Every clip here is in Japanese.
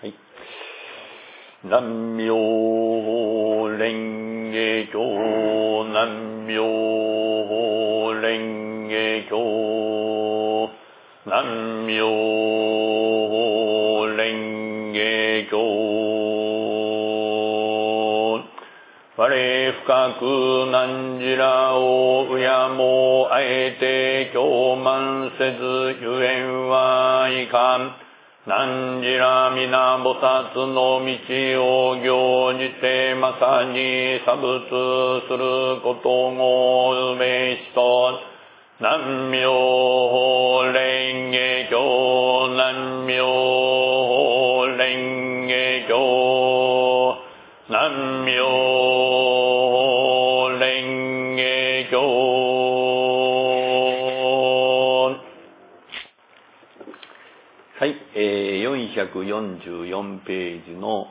はい。南無蓮華経、南無蓮華経、南無蓮華経。我深く汝らを敬もうあえて供満せずゆえんはいかん。汝ら皆菩薩の道を行じてまさに作仏することをうべしと、南無蓮華経、南無蓮華経、南無蓮華経。はい、444ページの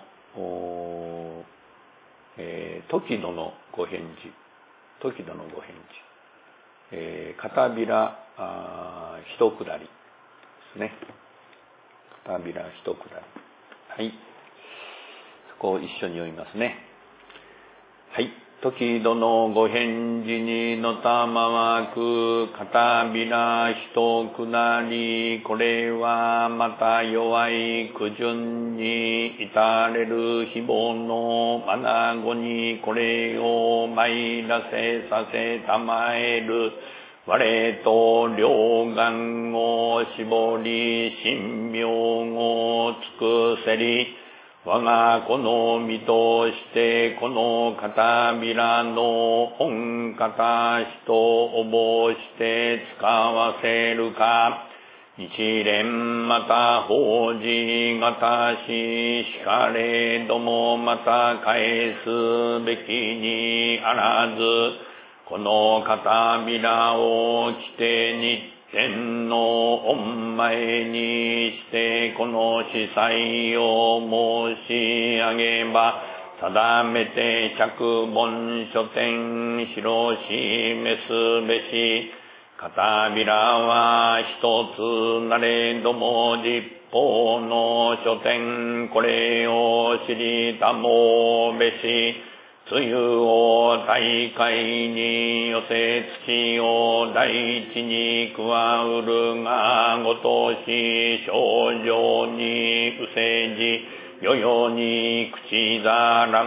時度のご返事、時度のご返事、片びら一下りですね。片びら一下り。はい。そこを一緒に読みますね。はい。時度のご返事にのたまわく片びら一下り、これはまた弱い苦順に至れる非凡の眼子にこれを参らせさせたまえる。我と両眼を絞り神妙を尽くせり、我がこの身としてこの片びらの本片しとおぼして使わせるか。一連また法事がたししかれどもまた返すべきにあらず、この片びらを着て日天の御前にしてこの司祭を申し上げば、定めて着本書典広示すべし。片びらは一つなれども実法の書典これを知りたもうべし。露を大海に寄せ土を大地に加うるがごとし症状にうせじ世々に口ざら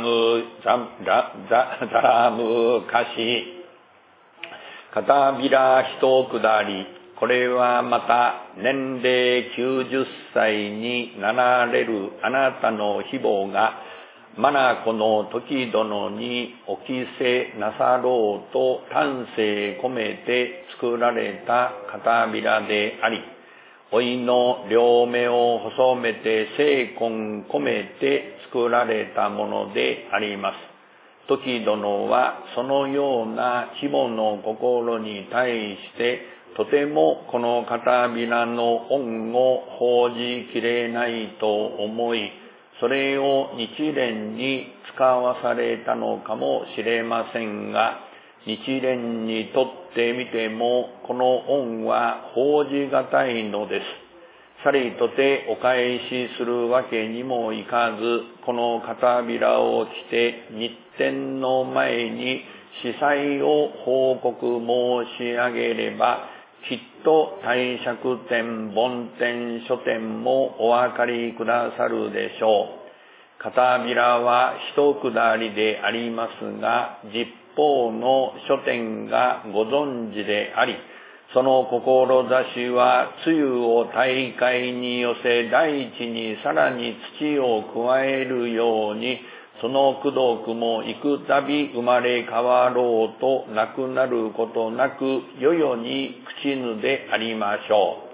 むかし。片びら一下り、これはまた年齢90歳になられるあなたの非母が眼の時殿にお着せなさろうと丹精込めて作られた片びらであり、おいの両目を細めて精魂込めて作られたものであります。時殿はそのような非母の心に対してとてもこの片びらの恩を報じきれないと思い、それを日蓮に使わされたのかもしれませんが、日蓮にとってみてもこの恩は報じがたいのです。さりとてお返しするわけにもいかず、この片びらを着て日天の前に司祭を報告申し上げれば、きっと帝釈天、梵天、書天もお分かりくださるでしょう。片びらは一下りでありますが、実法の書天がご存知であり、その志は露を大海に寄せ大地にさらに土を加えるように、その功徳も幾たび生まれ変わろうとなくなることなく世々に口ぬでありましょ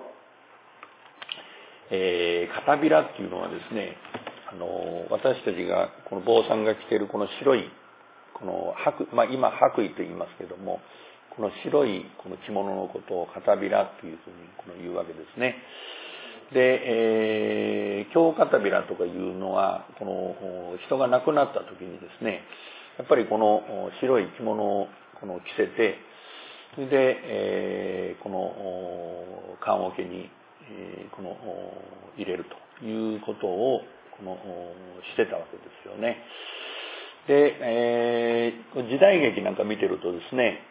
う。片びらっていうのはですね、私たちがこの坊さんが着ているこの白いこの今白衣と言いますけれども、この白いこの着物のことを片びらというふうに言うわけですね。で、京片びらとかいうのはこの人が亡くなった時にですね、やっぱりこの白い着物をこの着せて、それで、この棺桶にこの入れるということをしてたわけですよね。で、時代劇なんか見てるとですね、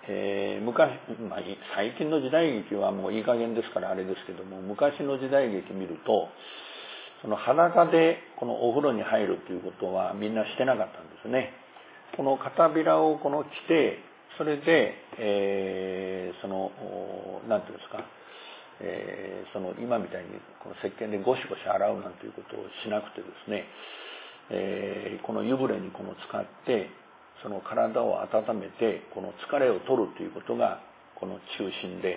最近の時代劇はもういい加減ですからあれですけども、昔の時代劇見ると、その裸でこのお風呂に入るということはみんなしてなかったんですね。この片びらを着て、それで、なんていうんですか、今みたいにこの石鹸でゴシゴシ洗うなんていうことをしなくてですね、この湯船に使ってその体を温めてこの疲れを取るということがこの中心で、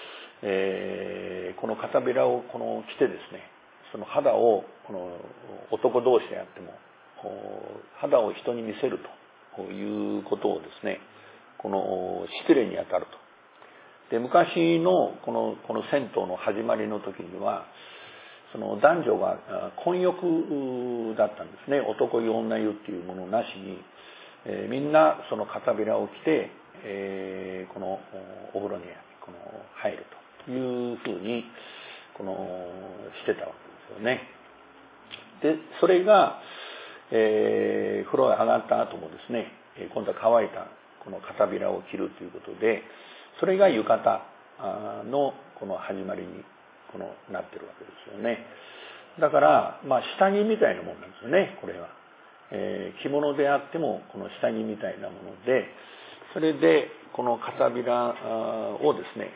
この片びらを着てですね、その肌を男同士であっても肌を人に見せるということをですね、失礼にあたると。で、昔のこの銭湯の始まりの時にはその男女が混浴だったんですね。男湯女湯っていうものなしに、みんなその片びらを着て、このお風呂に入るというふうにしてたわけですよね。で、それが、風呂へ上がった後もですね、今度は乾いたこの片びらを着るということで、それが浴衣の始まりになってるわけですよね。だから下着みたいなものなんですよね、これは。着物であってもこの下着みたいなもので、それでこの片びらをですね、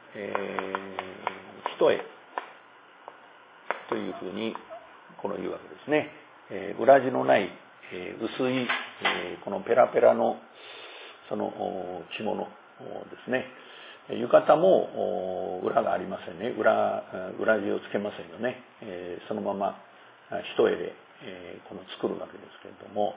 一重というふうに言うわけですね。裏地のない薄いこのペラペラのその着物ですね。浴衣も裏がありませんね。裏地をつけませんよね。そのまま一重で作るわけですけれども、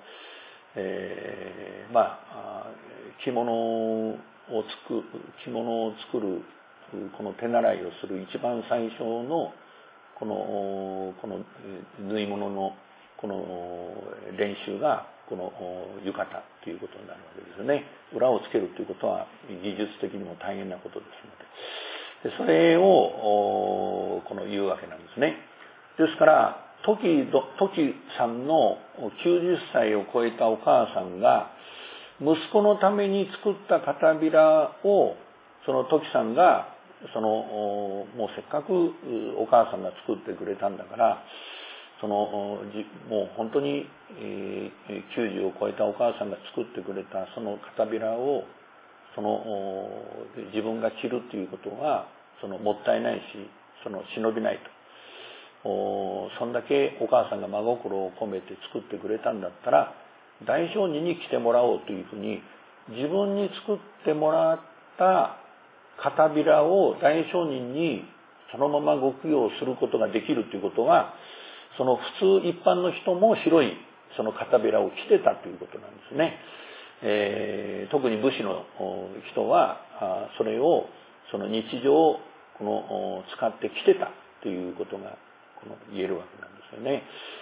着物を作るこの手習いをする一番最初のこの縫い物の練習が浴衣ということになるわけですよね。裏をつけるということは技術的にも大変なことですので、それを言うわけなんですね。ですからトキさんの90歳を超えたお母さんが息子のために作った片びらをそのトキさんがもうせっかくお母さんが作ってくれたんだからもう本当に90を超えたお母さんが作ってくれたその片びらを自分が着るということはもったいないし忍びないと。そんだけお母さんが真心を込めて作ってくれたんだったら大商人に着てもらおうというふうに、自分に作ってもらった片びらを大商人にそのままご供養することができるということは、普通一般の人も白いその片びらを着てたということなんですね。特に武士の人はそれを日常使って着てたということが言えるわけなんですよね。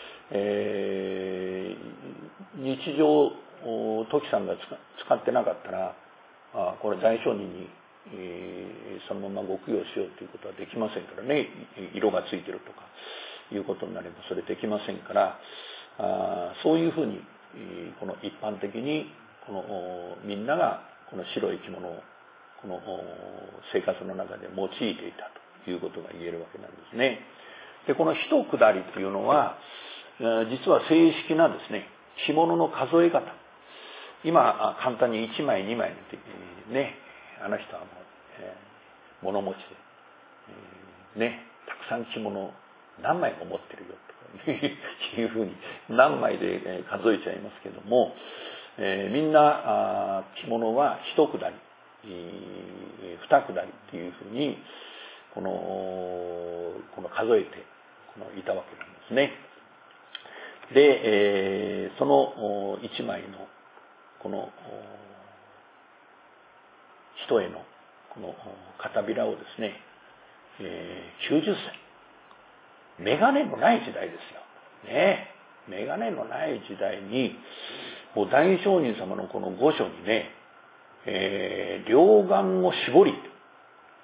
日常トキさんが使ってなかったらこれ大商人にそのままご供養しようということはできませんからね。色がついてるとかいうことになればそれできませんから、そういうふうに一般的にみんなが白い着物を生活の中で用いていたということが言えるわけなんですね。で、この一下りというのは実は正式なですね、着物の数え方。今簡単に1枚2枚ね、あの人はもう、物持ちで、たくさん着物何枚も持ってるよとかいうふうに何枚で数えちゃいますけども、みんな着物は一下り、二下りっていうふうに数えていたわけなんですね。で、その一枚の一重の片びらをですね、90歳、メガネのない時代ですよね。メガネのない時代にもう大聖人様の御所にね、両眼を絞り、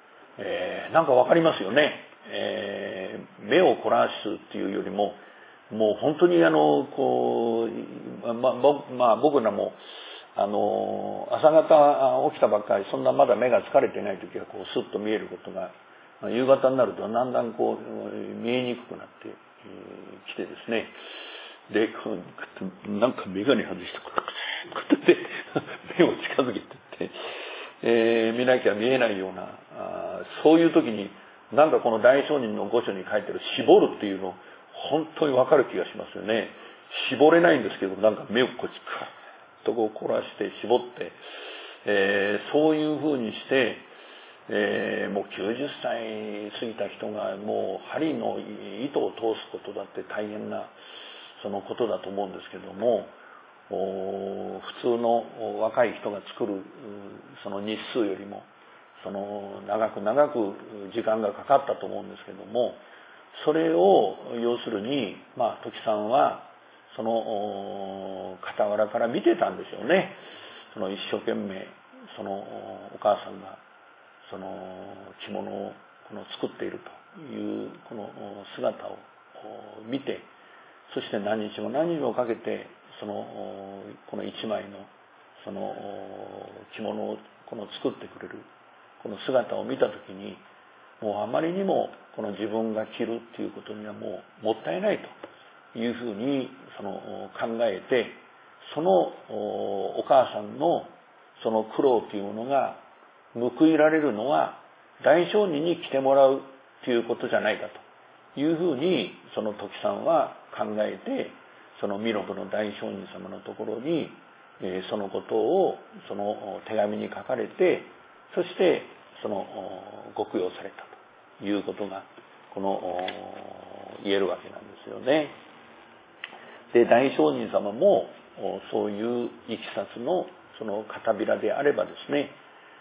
なんかわかりますよね。目を凝らすっていうよりももう本当に僕らも朝方起きたばっかり、そんなまだ目が疲れてない時はスッと見えることが、夕方になるとだんだん見えにくくなってきてですね、でなんか眼鏡外してこうやって目を近づけてって見なきゃ見えないような、そういう時になんかこの大聖人の御書に書いてる絞るっていうの本当に分かる気がしますよね。絞れないんですけど、なんか目をこっちカッと凝らして絞って、そういうふうにして、もう90歳過ぎた人がもう針の糸を通すことだって大変なそのことだと思うんですけども、普通の若い人が作るその日数よりも長く時間がかかったと思うんですけども、それを要するに時さんはその傍らから見てたんでしょうね。一生懸命お母さんがその着物を作っているというこの姿を見て、そして何日も何日もかけてこの一枚の着物を作ってくれるこの姿を見たときに、もうあまりにも自分が着るっていうことにはもったいないというふうに考えて、お母さんの苦労というものが報いられるのは大聖人に来てもらうということじゃないかというふうに時さんは考えて、弥勒の大聖人様のところにそのことを手紙に書かれて、そしてご供養されたということが言えるわけなんですよね。で、大聖人様もそういういきさつの片びらであればですね、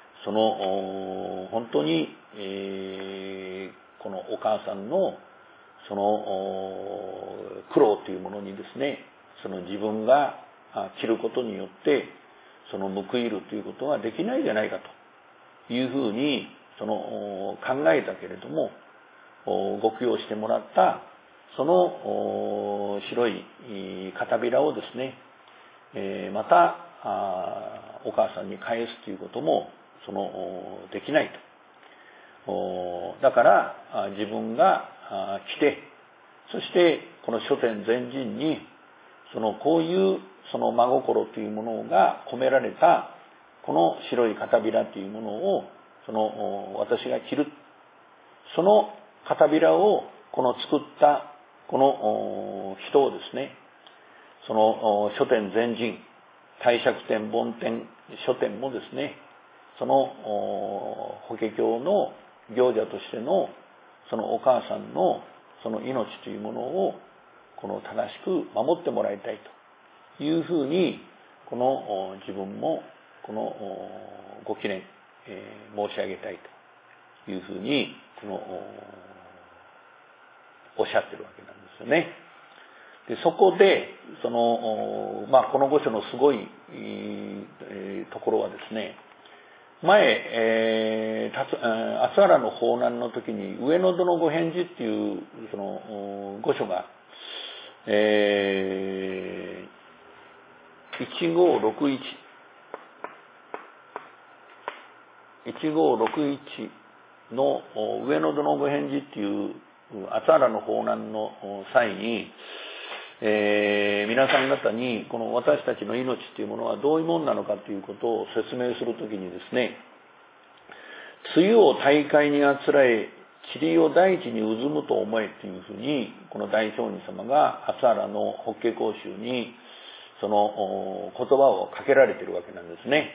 本当に、このお母さんの苦労というものにですね、自分が着ることによって報いるということはできないじゃないかというふうに考えたけれども、ご供養してもらった白い片びらをですね、またお母さんに返すということもできないと。だから自分が来て、そしてこの書店全人にこういう真心というものが込められたこの白い片びらというものを私が着る、その片びらを作ったこの人をですね、書店全人、帝釈天梵天書店もですね、法華経の行者としてのお母さんの命というものを正しく守ってもらいたいというふうに自分もご記念、申し上げたいというふうにおっしゃってるわけなんですよね。でそこでこの御所のすごいところはですね、前、厚原の法難の時に上野戸のご返事っていう御所が、1561の上野戸のご返事っていう厚原の法難の際に、皆さん方にこの私たちの命というものはどういうものなのかということを説明するときにですね、露を大海にあつらえ塵を大地に渦むと思えというふうにこの大聖人様が厚原の法華講習に言葉をかけられているわけなんですね。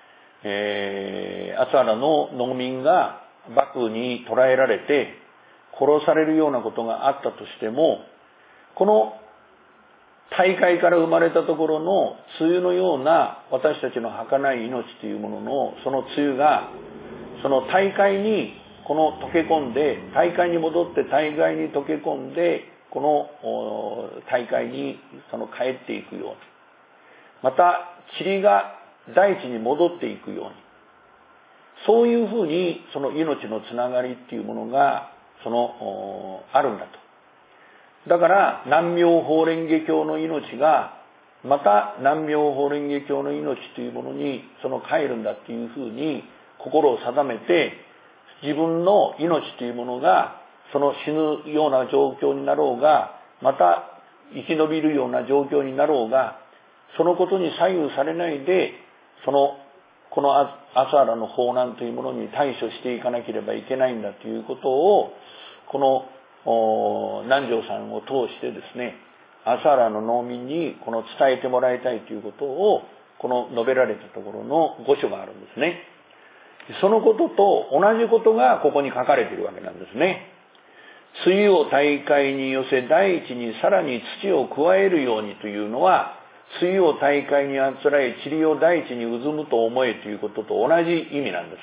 厚原の農民が幕府に捕らえられて殺されるようなことがあったとしても、この大海から生まれたところの梅雨のような私たちの儚い命というもののその梅雨が大海に溶け込んで、大海に戻って大海に溶け込んでこの大海に帰っていくように、また塵が大地に戻っていくように、そういうふうに命のつながりっていうものがあるんだと。 だから南妙法蓮華経の命がまた南妙法蓮華経の命というものにその帰るんだっていうふうに心を定めて、自分の命というものがその死ぬような状況になろうが、また生き延びるような状況になろうが、そのことに左右されないで、このアスハラの法難というものに対処していかなければいけないんだということを、この南條さんを通してですね、アスハラの農民にこの伝えてもらいたいということを、この述べられたところの御書があるんですね。そのことと同じことがここに書かれているわけなんですね。露を大海に寄せ大地にさらに土を加えるようにというのは、露を大海にあつらえ塵を大地に渦むと思えということと同じ意味なんです。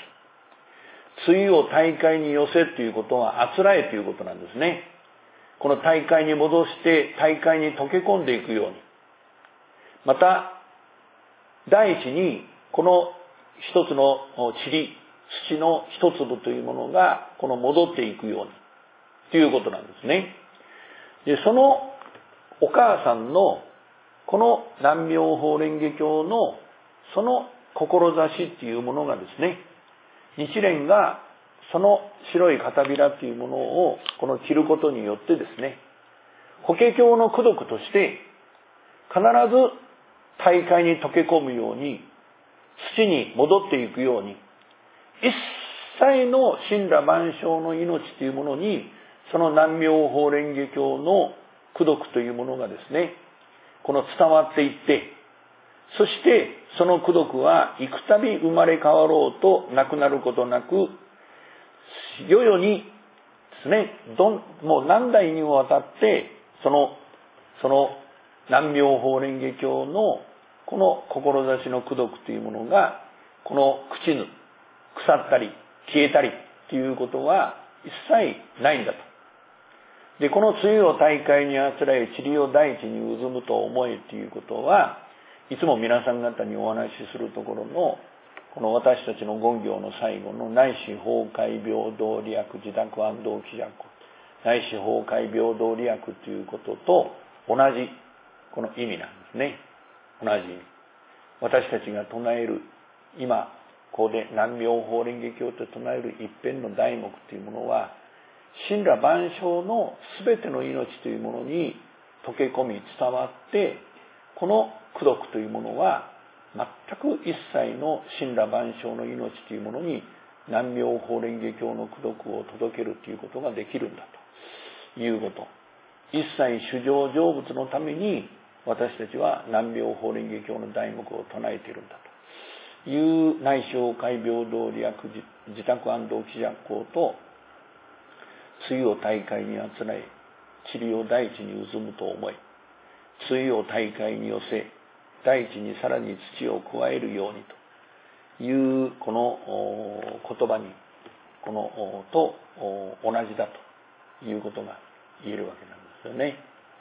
露を大海に寄せということはあつらえということなんですね。この大海に戻して大海に溶け込んでいくように、また大地にこの一つの塵、土の一粒というものがこの戻っていくようにということなんですね。で、そのお母さんのこの南妙法蓮華経のその志っていうものがですね、日蓮がその白い片びらというものをこの着ることによってですね、法華経の功徳として必ず大海に溶け込むように、土に戻っていくように、一切の神羅万象の命というものに、その南妙法蓮華経の功徳というものがですね、この伝わっていって、そしてその功徳は幾度生まれ変わろうとなくなることなく、世々にですね、もう何代にもわたってその南妙法蓮華経のこの志の功徳というものがこの朽ちぬ、腐ったり消えたりということは一切ないんだと。で、この露を大海にあつらえ塵を大地に渦むと思えということは、いつも皆さん方にお話しするところのこの私たちの言行の最後の内視崩壊平等利益自宅安動気弱、内視崩壊平等利益ということと同じこの意味なんですね。同じ意味。私たちが唱える今ここで南妙法蓮華経と唱える一辺の題目というものは、神羅万象のすべての命というものに溶け込み伝わって、この功徳というものは全く一切の神羅万象の命というものに南妙法蓮華経の功徳を届けるということができるんだということ。一切衆生成仏のために私たちは南妙法蓮華経の題目を唱えているんだという内視崩壊平等利益自宅安動気弱行と、露を大海にあつらえ塵を大地に渦むと思い、露を大海に寄せ大地にさらに土を加えるようにというこの言葉にと同じだということが言えるわけなんですよね。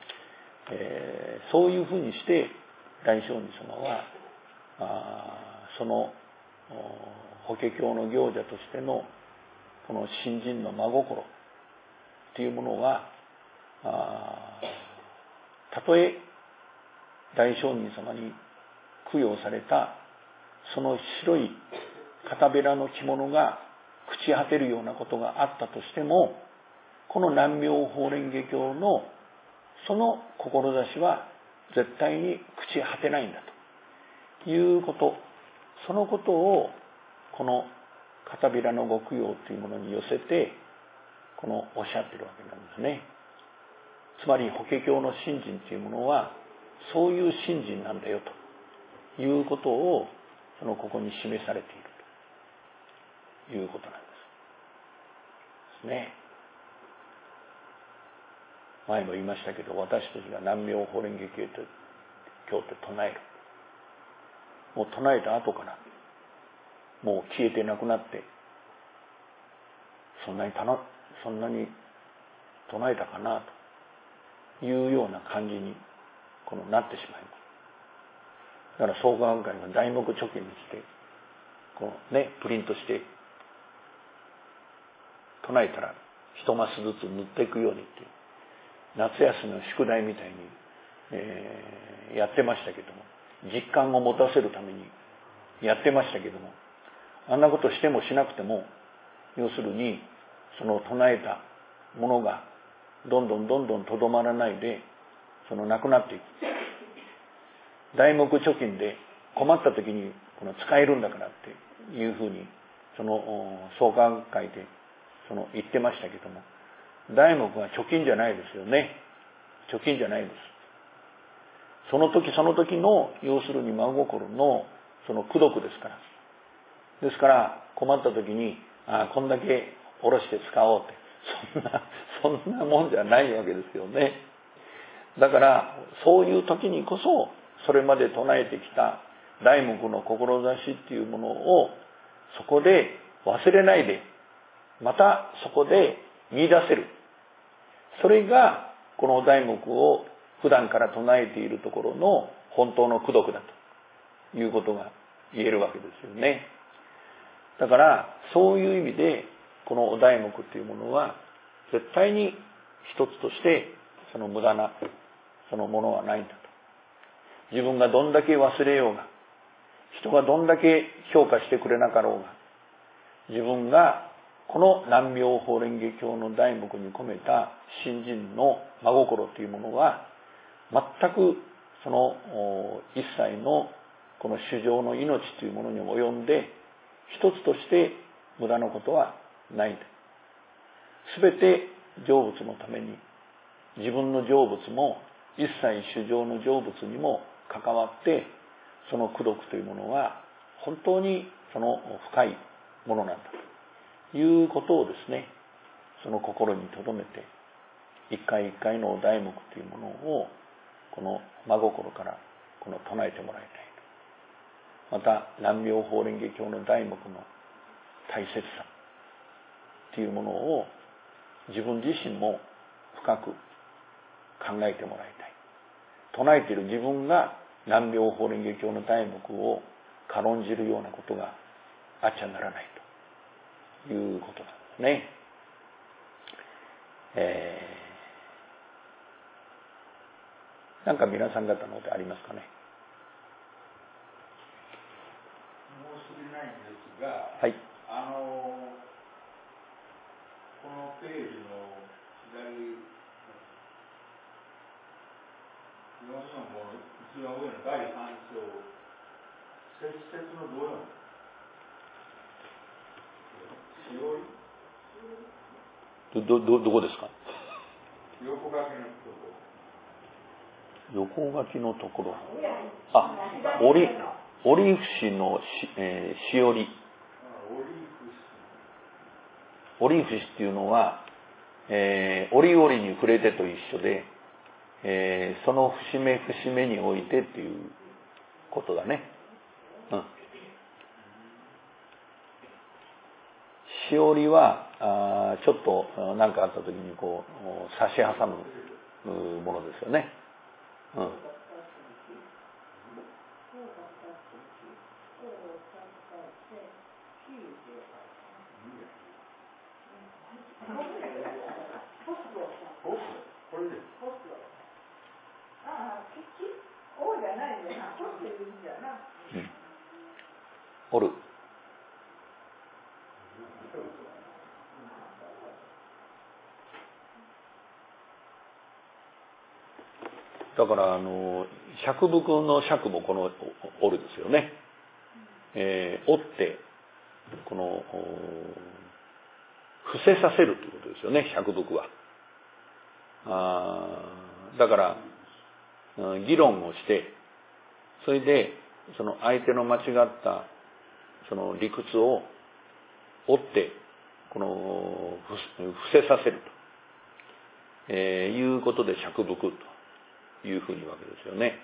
そういうふうにして大聖人様はその法華経の行者としてのこの信心の真心というものは、たとえ大聖人様に供養されたその白い片べらの着物が朽ち果てるようなことがあったとしても、この南妙法蓮華経のその志は絶対に朽ち果てないんだということ、そのことをこの片びらのご供養というものに寄せておっしゃっているわけなんですね。つまり法華経の信心というものはそういう信心なんだよということをここに示されているということなんですね。前も言いましたけど、私たちが南妙法蓮華経って唱える、もう唱えた後からもう消えてなくなって、そんなに唱えたかなというような感じになってしまいます。だから創価学会が題目貯金にしてプリントして唱えたら一マスずつ塗っていくようにって夏休みの宿題みたいに、やってましたけども、実感を持たせるためにやってましたけども、あんなことしてもしなくても、要するにその唱えたものがどんどんとどまらないで、なくなっていく。題目貯金で困った時に使えるんだからっていうふうに創価会で言ってましたけども、題目は貯金じゃないですよね。貯金じゃないです。その時その時の、要するに真心の功徳ですから。ですから困った時に、こんだけ下ろして使おうって、そんなもんじゃないわけですよね。だからそういう時にこそ、それまで唱えてきた題目の志っていうものをそこで忘れないで、またそこで見出せる。それがこの題目を普段から唱えているところの本当の功徳だということが言えるわけですよね。だからそういう意味でこのお題目というものは絶対に一つとして無駄なものはないんだと。自分がどんだけ忘れようが、人がどんだけ評価してくれなかろうが、自分がこの南妙法蓮華経の題目に込めた信心の真心というものは、全く一切のこの衆生の命というものに及んで一つとして無駄なことはないんだ。すべて成仏のために、自分の成仏も一切衆生の成仏にも関わって、その功徳というものは本当に深いものなんだということをですね、心に留めて一回一回のお題目というものをこの真心から唱えてもらいたいと。また南妙法蓮華経の題目の大切さというものを自分自身も深く考えてもらいたい。唱えている自分が南妙法蓮華経の題目を軽んじるようなことがあっちゃならないということなんですね。なんか皆さん方のでありますかね。 申し訳ないんですが、 はい。 このページの左445の一番上の第3章、節々のどうしおりどこですか。 横書きのところ。 横書きのところ。折り節のしおり。折り節っていうのは、折々に触れてと一緒で、その節目節目においてっていうことだね。しおりはちょっと何かあった時に差し挟むものですよね。折る。だから釈伏の釈もこの折るですよね。折って伏せさせるということですよね、釈伏は。だから議論をして、それで相手の間違った理屈を折って伏せさせると、いうことで釈伏というふうに言うわけですよね。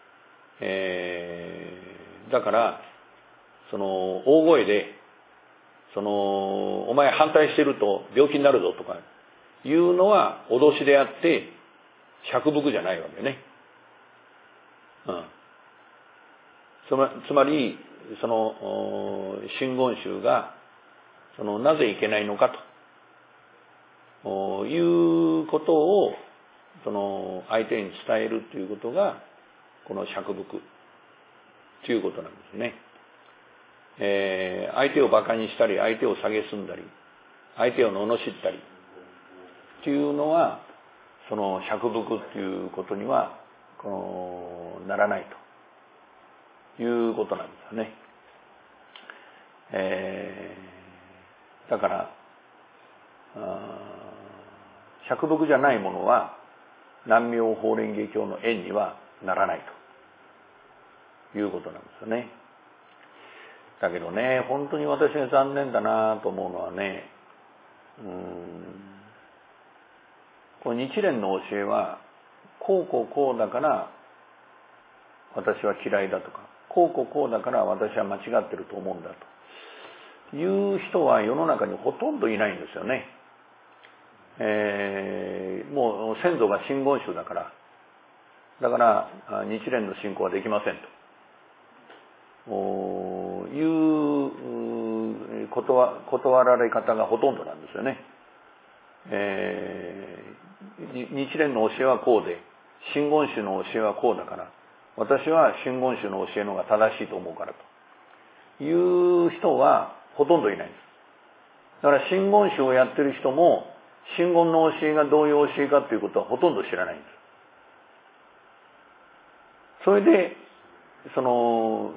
だから大声でお前反対してると病気になるぞとかいうのは脅しであって釈伏じゃないわけね。つまり真言宗がなぜいけないのかということをその相手に伝えるということがこの釈伏ということなんですね。相手をバカにしたり、相手を蔑んだり、相手を罵ったりっていうのは、その釈伏っていうことにはならないということなんですよね。だから釈伏じゃないものは南妙法蓮華経の縁にはならないということなんですよね。だけどね、本当に私が残念だなと思うのはね、この日蓮の教えはこうだから私は嫌いだとか、こうだから私は間違ってると思うんだという人は世の中にほとんどいないんですよね。もう先祖が真言宗だから日蓮の信仰はできませんという断られ方がほとんどなんですよね。日蓮の教えはこうで、真言宗の教えはこうだから私は真言宗の教えの方が正しいと思うからという人はほとんどいないんです。だから真言宗をやってる人も真言の教えがどういう教えかということはほとんど知らないんです。それでその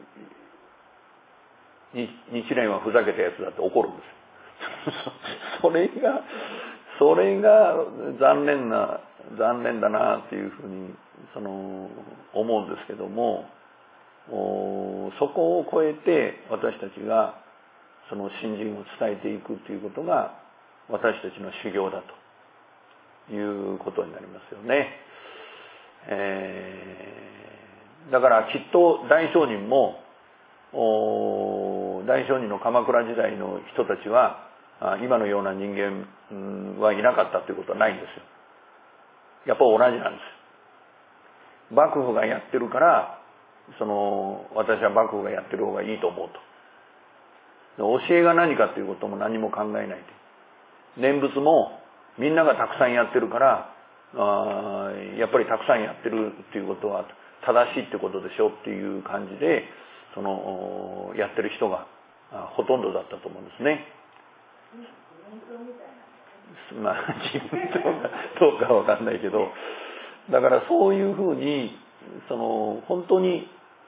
日蓮はふざけたやつだって怒るんですそれが残念だなっていうふうに思うんですけども、そこを超えて私たちがその信心を伝えていくということが私たちの修行だということになりますよね。だからきっと大聖人も大聖人の鎌倉時代の人たちは今のような人間はいなかったということはないんですよ。やっぱり同じなんです。幕府がやってるから私は幕府がやってる方がいいと思うと。教えが何かということも何も考えないで、念仏もみんながたくさんやってるからやっぱりたくさんやってるっていうことは正しいってことでしょっていう感じでやってる人がほとんどだったと思うんですね。まあ自分どうかわかんないけど、だからそういうふうに本当に、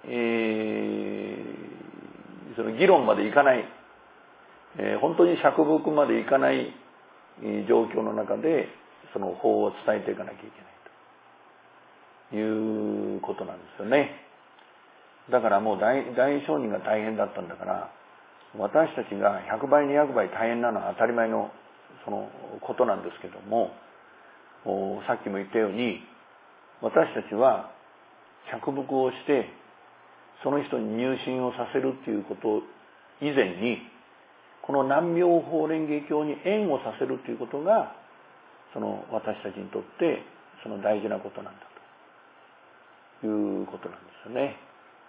その議論までいかない、本当に釈伏までいかない状況の中でその法を伝えていかなきゃいけないということなんですよね。だからもう大聖人が大変だったんだから、私たちが100倍200倍大変なのは当たり前のことなんですけども、さっきも言ったように私たちは釈伏をしてその人に入信をさせるっていうこと以前に、この南妙法蓮華経に縁をさせるということが私たちにとって大事なことなんだということなんですよね。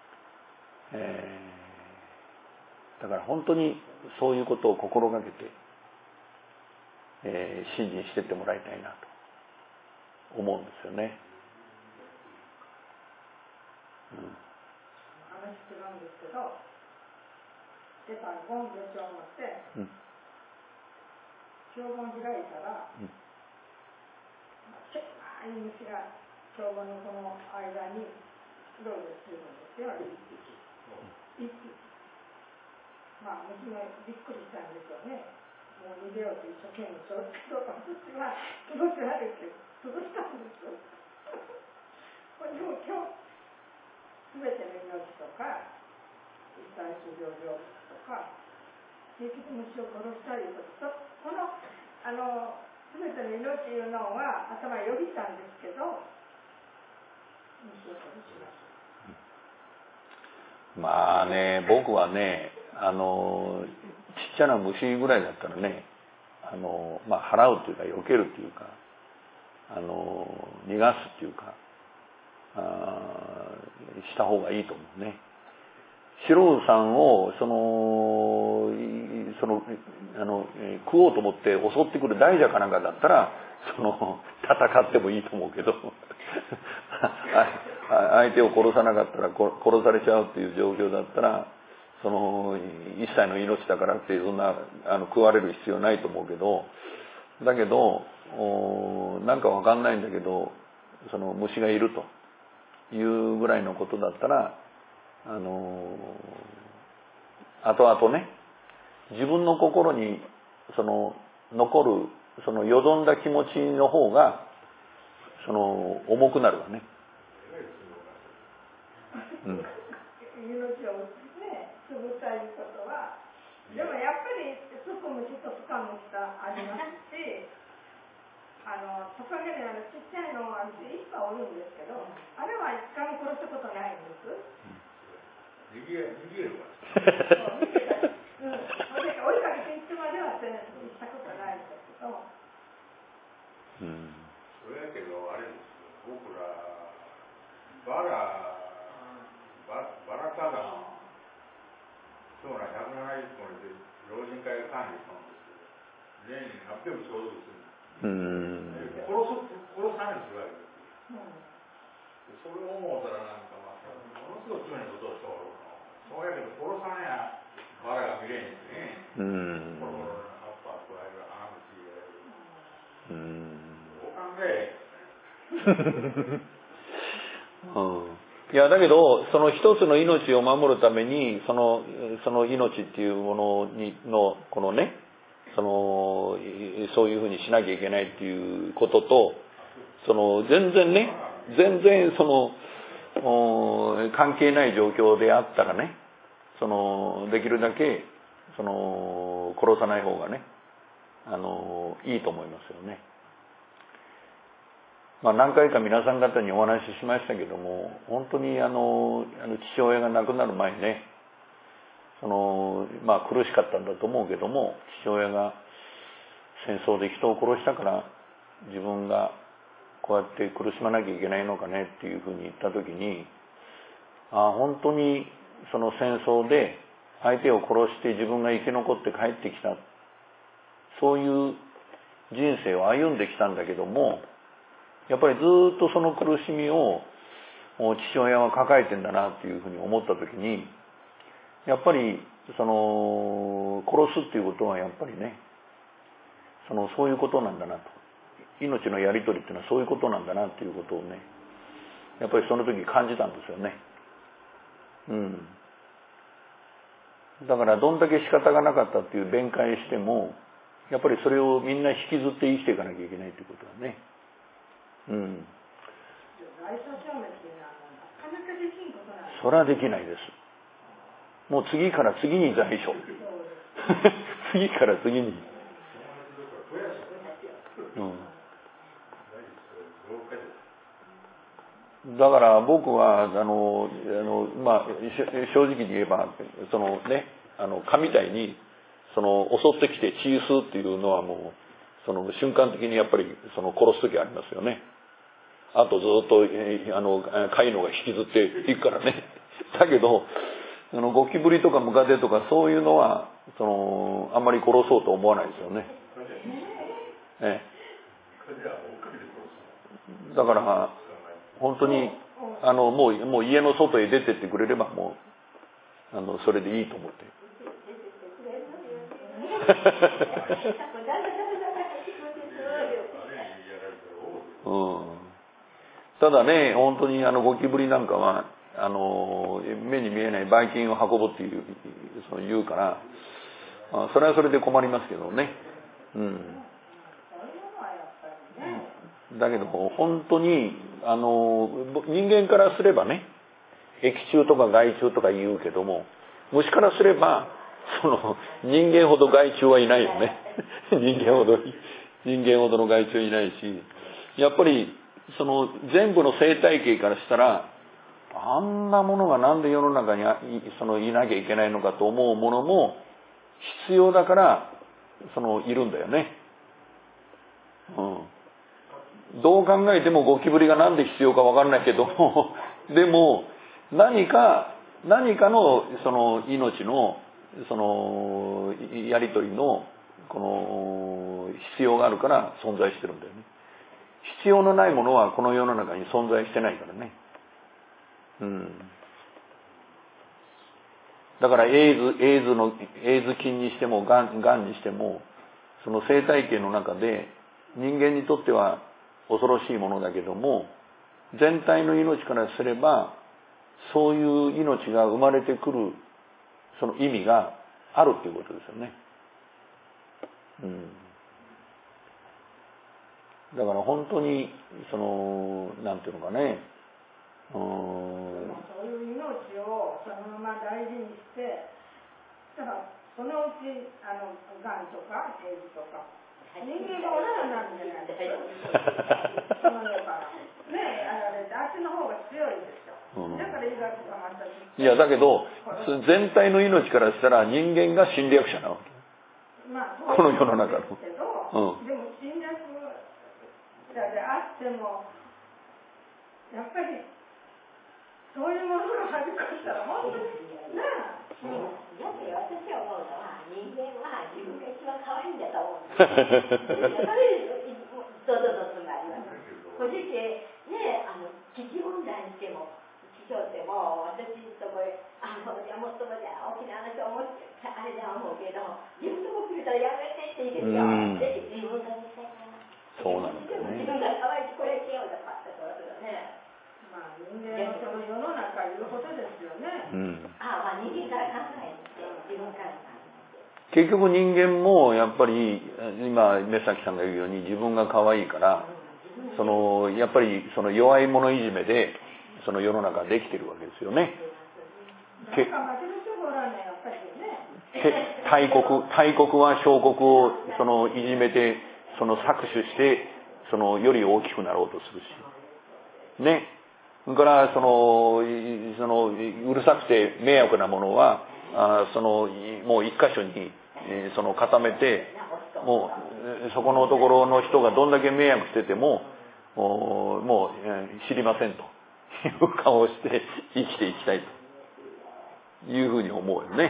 だから本当にそういうことを心がけて、信心してってもらいたいなと思うんですよね。 話違うんですけど、今朝本部長を持って経本開いたら、狭い虫が経本のこの間にうろうろしてるんですよ。一匹。まあ虫がびっくりしたんでしょうね。もう逃げようと一生懸命そうですけど、私は気持ち悪いけど潰したんです。これでも今日すべての命とか一切修行成仏とか結局虫を殺したりとか、このすべての命というのは頭によぎったんですけど、虫を殺しました。 まあね、僕はね、ちっちゃな虫ぐらいだったらね、払うというか避けるというか、逃がすっていうかした方がいいと思うね。素人さんを食おうと思って襲ってくる大蛇かなんかだったら戦ってもいいと思うけど相手を殺さなかったら殺されちゃうっていう状況だったら、一切の命だからってそんな食われる必要ないと思うけど、だけどなんかわかんないんだけど虫がいるというぐらいのことだったら、後々ね、自分の心に残るよどんだ気持ちの方が重くなるわね。 命をね、つぶたいうことは、でもやっぱりつく虫とつかむ虫がありますし、トカゲでちっちゃいのがいっぱいおるんですけど、あれは一回も殺したことないんです。 逃げるわ。 追いかけていってまではしたことないんですけど。 それやけどあれですよ、僕らバラタダン将来170個で老人会が管理したんですけど、年に800消毒する。殺さないんですよ、それを思うたらなんかものすごく罪なことをしておるの。そうやけど殺さねやバラが見れんですね。コロコロ葉っぱ加える、穴口入れる。お考え。 いやだけど一つの命を守るためにその命っていうもののこのねそういうふうにしなきゃいけないっていうことと全然関係ない状況であったらね、できるだけ殺さない方がねいいと思いますよね。何回か皆さん方にお話ししましたけども、本当に父親が亡くなる前ね、苦しかったんだと思うけども、父親が戦争で人を殺したから自分がこうやって苦しまなきゃいけないのかねっていうふうに言った時に、本当に戦争で相手を殺して自分が生き残って帰ってきた、そういう人生を歩んできたんだけども、やっぱりずっとその苦しみを父親は抱えてんだなっていうふうに思った時に、やっぱり殺すっていうことはやっぱりね、そういうことなんだなと、命のやり取りっていうのはそういうことなんだなっていうことをね、やっぱりその時感じたんですよね。だからどんだけ仕方がなかったっていう弁解しても、やっぱりそれをみんな引きずって生きていかなきゃいけないっていうことだね。 在所消滅っていうのはなかなかできんことなんです。 それはできないです。もう次から次に在所次から次に、だから僕は正直に言えば蚊みたいに襲ってきて血吸うっていうのはもう瞬間的にやっぱり殺す時ありますよね。あとずっと飼いのが引きずっていくからね。だけどゴキブリとかムカデとかそういうのはあんまり殺そうと思わないですよね。だから本当にもう家の外へ出てってくれればもうそれでいいと思って。ただね、本当にゴキブリなんかは目に見えないばい菌を運ぶっていう言うから、それはそれで困りますけどね。だけど本当に人間からすればね、益虫とか害虫とか言うけども、虫からすれば人間ほど害虫はいないよね。人間ほどの害虫いないし、やっぱり全部の生態系からしたら、あんなものがなんで世の中にいなきゃいけないのかと思うものも必要だからいるんだよね。どう考えてもゴキブリがなんで必要かわかんないけども、でも何かの命のやり取りの必要があるから存在してるんだよね。 必要のないものはこの世の中に存在してないからね。だからエイズ菌にしてもがんにしても、その生態系の中で人間にとっては恐ろしいものだけども、全体の命からすればそういう命が生まれてくるその意味があるっていうことですよね。だから本当にそのなんていうのかね、 そういう命をそのまま大事にして、だからそのうちがんとかエイズとか人間がおらななんじゃないですか。その世からねやられて、あっちの方が強いでしょ。だから医学がまた。いやだけど全体の命からしたら人間が侵略者なわけ。この世の中の。 でも侵略者であってもやっぱりそういうものがはびこしたら本当になあ。だって私は思うのは人間は自分が一番可愛いんだと思う。やっぱりドドドとなります。これでね基地問題にしても気象っても私のところもっともじゃ沖縄の人思ってあれでは思うけど自分のとこ来るとやめてって言うんですよ。で自分が見たいから。 そうなんですよね。 自分が可愛いこれしようとかってことだね。人間のその世の中いうことですよね。人間から考えて自分から考えて。 結局人間もやっぱり今目崎さんが言うように自分が可愛いからやっぱりその弱い者いじめでその世の中できてるわけですよね。大国は小国をいじめて搾取してより大きくなろうとするしね。それからうるさくて迷惑なものはもう一箇所に固めて、もうそこのところの人がどんだけ迷惑しててももう知りませんという顔をして生きていきたいというふうに思うよね。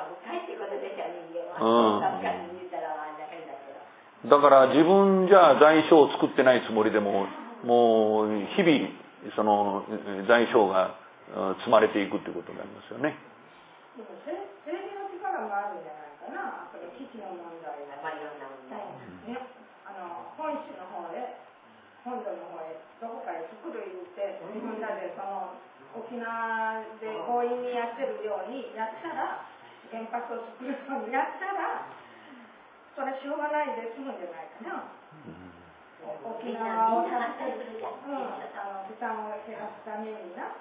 だから自分じゃ罪書を作ってないつもりでももう日々罪書が積まれていくっていうことになりますよね。 でも政治の力もあるんじゃないかな。基地の問題がいろんな問題ね。本州の方へ本土の方へどこかへ作る言ってみんなで沖縄で強引にやってるようにやったら、原発を作るようにやったらそれしょうがないで済むんじゃないかな。沖縄を負担を減らすためにな。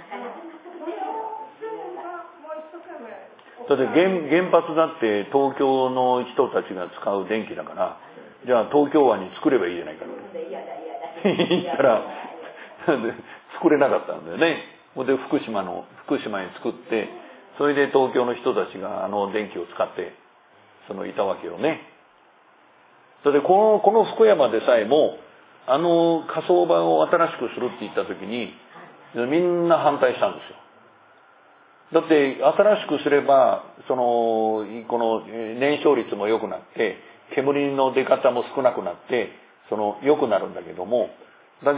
だって原発だって東京の人たちが使う電気だから、じゃあ東京湾に作ればいいじゃないかって言ったら作れなかったんだよね。で福島に作って、それで東京の人たちが電気を使っていたわけよね。それでこの福山でさえも火葬場を新しくするって言った時にみんな反対したんですよ。だって新しくすればこの燃焼率も良くなって煙の出方も少なくなって良くなるんだけどもダ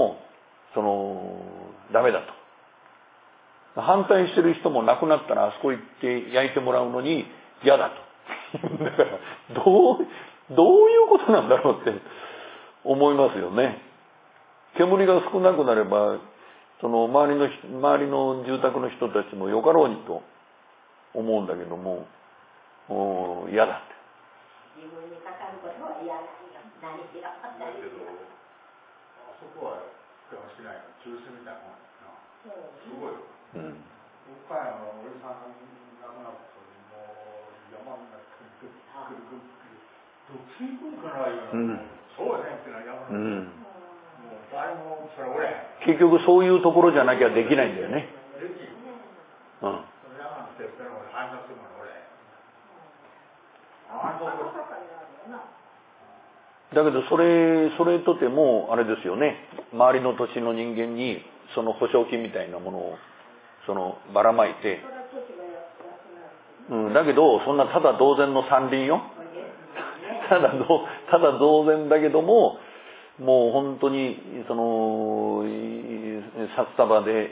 メだと。反対してる人も亡くなったらあそこ行って焼いてもらうのに嫌だと。だからどういうことなんだろうって思いますよね。煙が少なくなれば周りの住宅の人たちもよかろうにと思うんだけども嫌だって。 自分にかかることは嫌だよ。何しろ。だけどあそこは福山市内の中心みたいなもんやな。すごいよ。岡山のおじさん亡くなった時も山の中にくるどっちに行くんかないうそうやねってな山の中。誰もそれ俺結局そういうところじゃなきゃできないんだよね。 できる。山のてっぺんを反射するもん俺。 だけどそれとてもあれですよね。周りの土地の人間に保証金みたいなものをばらまいて、だけどそんなただ同然の山林よ。ただ同然だけどももう本当に札束で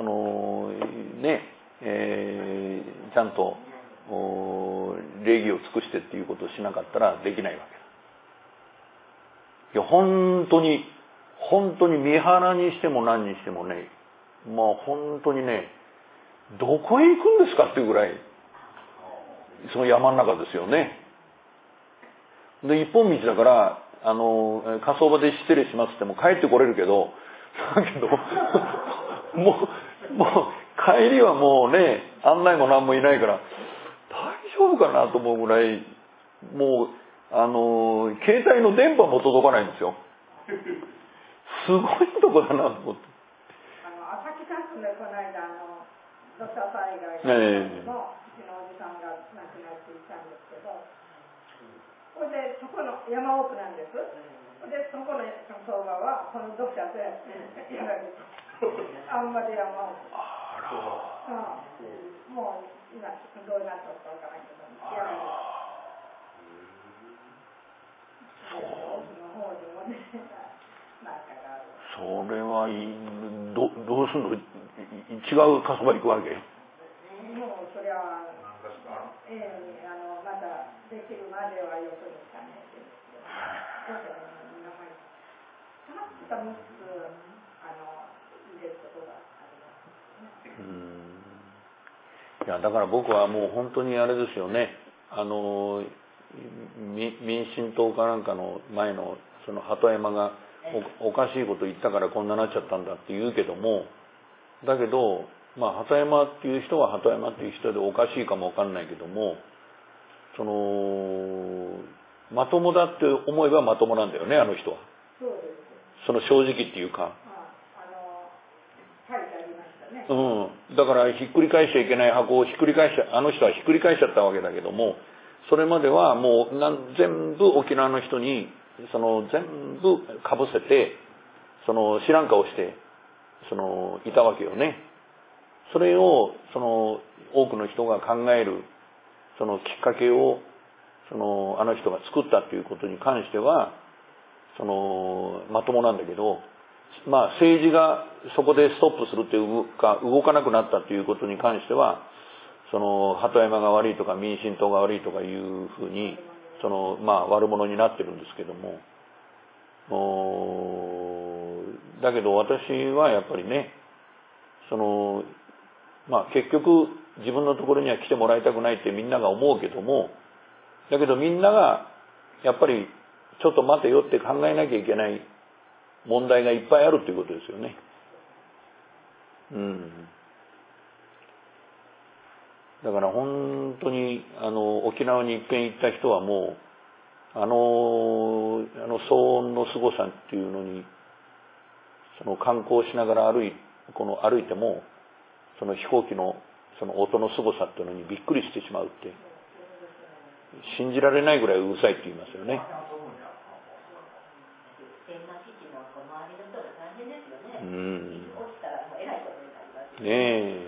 ちゃんと礼儀を尽くしてっていうことをしなかったらできないわけだ。いや本当に三原にしても何にしてもね、まあ本当にね、どこへ行くんですかっていうぐらいその山の中ですよね。で一本道だから火葬場で失礼しますっても帰ってこれるけど、だけどもう帰りはもうね、案内も何もいないから大丈夫かなと思うぐらい、もう携帯の電波も届かないんですよ。すごいとこだなと思って。 旭川区でこの間土砂災害のうちのおじさんが亡くなっていたんですけど、それでそこの山奥なんです。でそこの相場はこの土砂でやられて、あんまり山奥。もう今どうなったかわからないけどやられて。 それはいい。どうすんの？違う火葬場行くわけ？ もうそれはまだできるまではよくにかねてですけど、たくさん3つ入れることがありますね。 いやだから僕はもう本当にあれですよね。民進党かなんかの前のその鳩山がおかしいこと言ったからこんななっちゃったんだって言うけども、だけどまあ鳩山っていう人は鳩山っていう人でおかしいかもわかんないけども、まともだって思えばまともなんだよね、あの人は。 そうです。 その正直っていうか。 書いてありましたね。 だからひっくり返しちゃいけない箱をあの人はひっくり返しちゃったわけだけども、それまではもう全部沖縄の人に全部かぶせて知らん顔していたわけよね。それを多くの人が考えるきっかけをあの人が作ったということに関してはまともなんだけど、まあ政治がそこでストップするっていうか動かなくなったということに関しては鳩山が悪いとか民進党が悪いとかいうふうにまあ悪者になってるんですけども、だけど私はやっぱりね、まあ結局自分のところには来てもらいたくないってみんなが思うけども、だけどみんながやっぱりちょっと待てよって考えなきゃいけない問題がいっぱいあるということですよね。だから本当に沖縄に一遍行った人はもう騒音のすごさっていうのに観光しながら歩いても飛行機の音のすごさっていうのにびっくりしてしまうって信じられないぐらいうるさいって言いますよね。ねえ。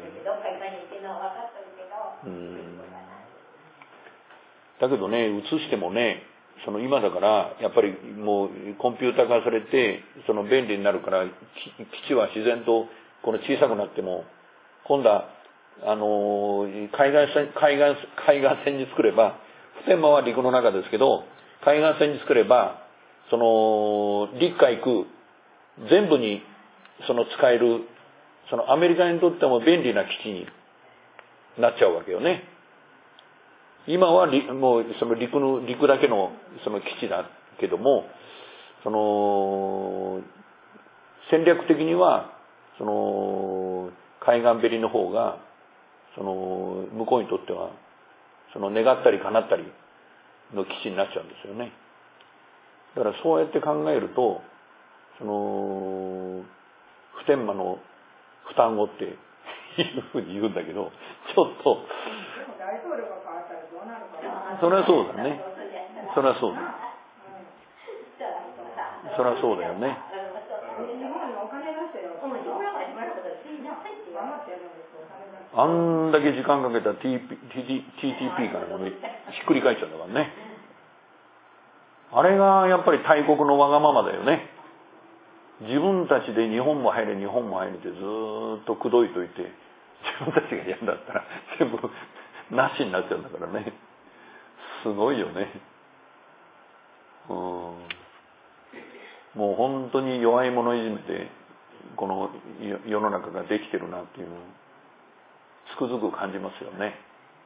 だけどね、映してもね、今だからやっぱりもうコンピューター化されて便利になるから基地は自然と小さくなっても今度は海岸線に作れば、普天間は陸の中ですけど海岸線に作れば陸海空全部に使えるアメリカにとっても便利な基地になっちゃうわけよね。今はもう陸だけの基地だけども、戦略的には海岸べりの方が向こうにとっては願ったり叶ったりの基地になっちゃうんですよね。だからそうやって考えると普天間の双子っていうふうに言うんだけど、ちょっと大統領が変わったらどうなるかな。 それはそうだね。それはそうだ。それはそうだよね。あんだけ時間かけた TTP からもひっくり返っちゃったからね。あれがやっぱり大国のわがままだよね。 自分たちで日本も入れ日本も入れってずーっと口説いといて、自分たちが嫌だったら全部なしになっちゃうんだからね。すごいよね。もう本当に弱い者いじめでこの世の中ができてるなっていうのをつくづく感じますよね。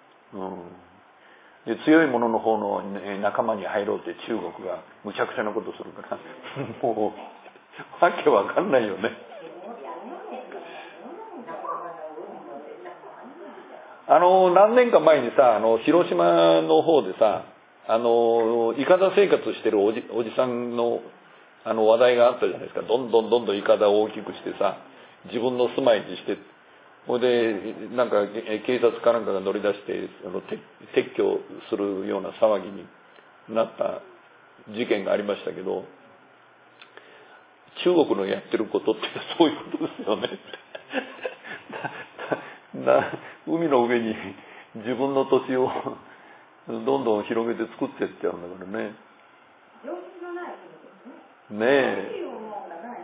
で強い者の方の仲間に入ろうって中国がむちゃくちゃなことするからもうわけわかんないよね。何年か前にさ、広島の方でさ、いかだ生活してるおじさんの話題があったじゃないですか。どんどんいかだを大きくしてさ、自分の住まいにして、それでなんか警察かなんかが乗り出して撤去するような騒ぎになった事件がありましたけど、中国のやってることってそういうことですよね。海の上に自分の土地をどんどん広げて作っていっちゃうんだからね。 常識のないことですね。 ねえ。 いいものがない。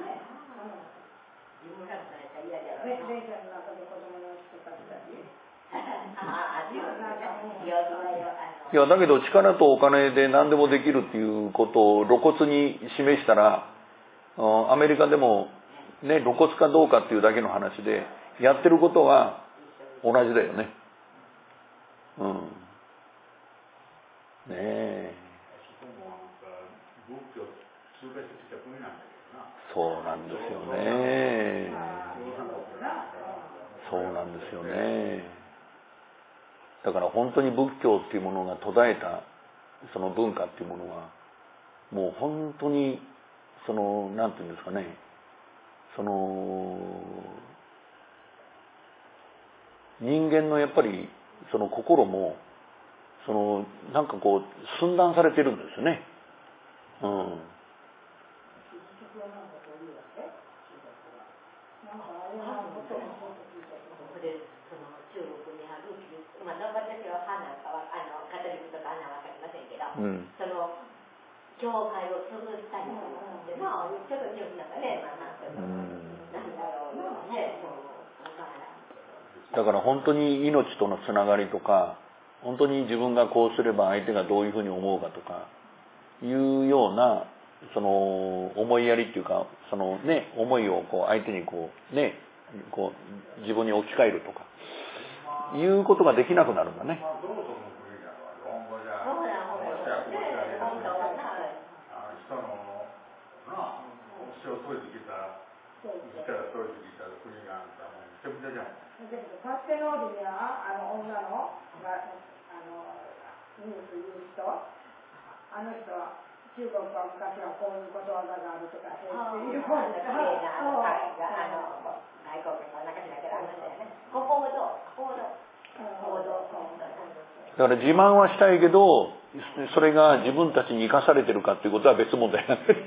自分らがされたら嫌だよね。電車の中で子供の人たちだし。 いやだけど力とお金で何でもできるっていうことを露骨に示したら、アメリカでもね、露骨かどうかっていうだけの話で、やってることは同じだよね。ねえ。そうなんですよね。そうなんですよね。だから本当に仏教っていうものが途絶えたその文化っていうものはもう本当になんていうんですかね、人間のやっぱり心もなんかこう寸断されてるんですよね。 教会を潰したりっていうのはちょっとニュースなんかね、なんだろうね。 だから本当に命とのつながりとか、本当に自分がこうすれば相手がどういうふうに思うかとかいうような思いやりっていうか、思いをこう相手にこう自分に置き換えるとかいうことができなくなるんだね。 パステノールには女のがニュース言う人、あの人は中国は昔はこういうことわざがあるとかっていう方です。外国の中だけどありましたよね。 だから自慢はしたいけど、それが自分たちに生かされてるかっていうことは別問題なんです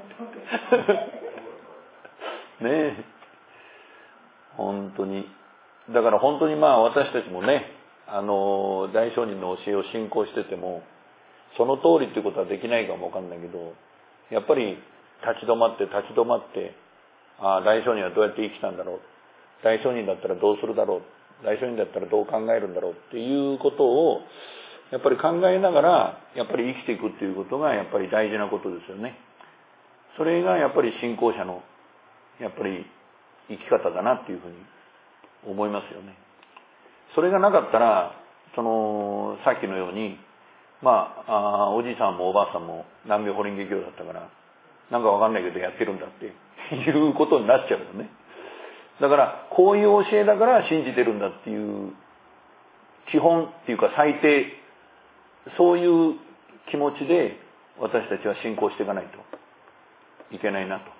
ねえ。本当に。だから本当に私たちもね、大聖人の教えを信仰してても、その通りっていうことはできないかもわかんないけど、やっぱり立ち止まって、大聖人はどうやって生きたんだろう。大聖人だったらどうするだろう。大聖人だったらどう考えるんだろうっていうことを、やっぱり考えながら、やっぱり生きていくっていうことがやっぱり大事なことですよね。それがやっぱり信仰者の、やっぱり生き方だなっていうふうに思いますよね。それがなかったら、さっきのように、おじいさんもおばあさんも南無法輪華経だったから、なんかわかんないけどやってるんだっていうことになっちゃうよね。だから、こういう教えだから信じてるんだっていう、基本っていうか最低、そういう気持ちで私たちは信仰していかないといけないなと。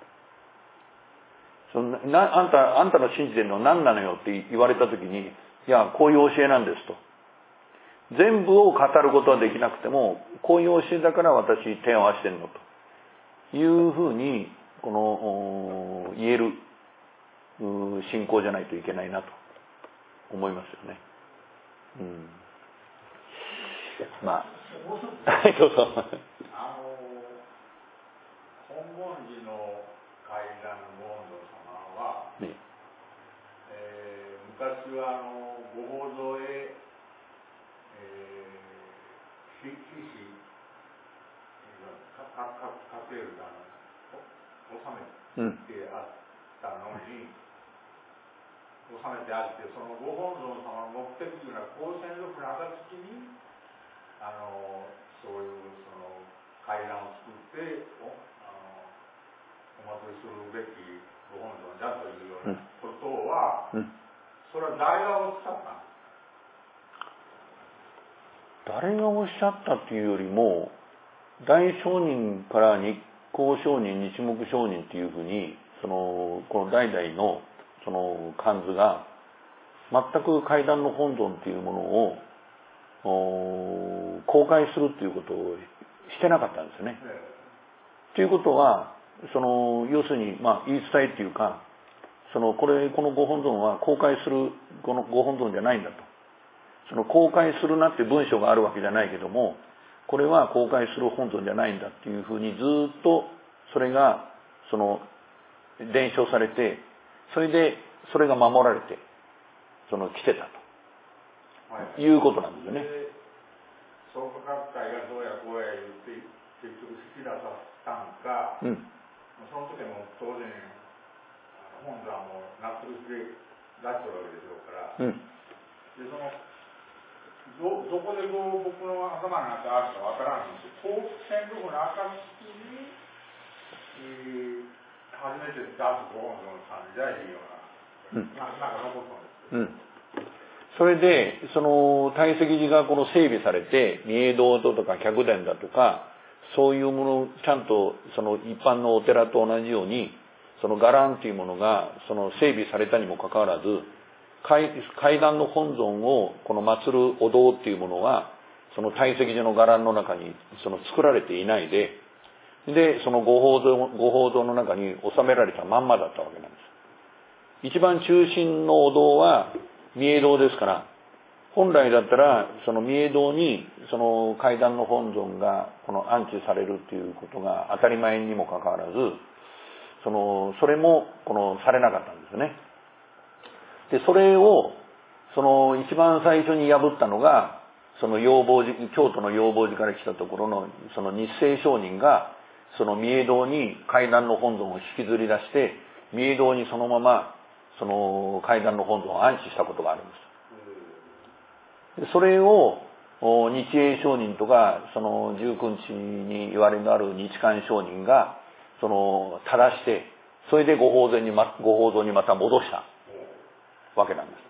あんたの信じてるのは何なのよって言われたときに、いや、こういう教えなんですと。全部を語ることはできなくても、こういう教えだから私手を合わせてるのというふうに、言える信仰じゃないといけないなと思いますよね。 はい、どうぞ。 本願寺の階段のご本尊様は、 ね、 昔はご宝蔵へ、皮脂かける収めてあったのに、収めてあって、そのご本尊様の目的というのは高専力の暁にそういうその階段を作ってお祭りするべきご本尊だというようなことは、それは誰がおっしゃったんですか？ 誰がおっしゃったっていうよりも、大聖人から日光聖人、日目聖人っていうふうに、この代々のその漢図が全く階段の本尊っていうものを公開するっていうことをしてなかったんですよね。ということは、要するに言い伝えっていうか、このご本尊は公開するこのご本尊じゃないんだと。公開するなって文章があるわけじゃないけども、これは公開する本尊じゃないんだっていうふうにずっとそれが伝承されて、それでそれが守られて来てたということなんですよね。 創価学会がどうやこうや言って結局引き出させたんか、その時も当然本山も納得して出してるわけでしょうから、でどこで僕の頭の中あるかわからないんですけど、高専力の暁に、初めて出すご本尊さんじゃいいような、なんか残ったんですけど。 それで、大石寺が整備されて、御影堂とか客殿だとか、そういうもの、ちゃんと一般のお寺と同じように、伽藍というものが整備されたにもかかわらず、階段の本尊を祀るお堂っていうものは、大石寺の伽藍の中に作られていないで、ご宝蔵の中に収められたまんまだったわけなんです。一番中心のお堂は御影堂ですから、本来だったら御影堂に階段の本尊が安置されるっていうことが当たり前にもかかわらず、それもされなかったんですよね。でそれを一番最初に破ったのが京都の養蜂寺から来たところの日清上人が御影堂に階段の本尊を引きずり出して、御影堂にそのまま階段の本尊を安置したことがあるんです。それを日英上人とか十九日に言われのある日韓上人が正して、それでご宝蔵にまた戻したわけなんです。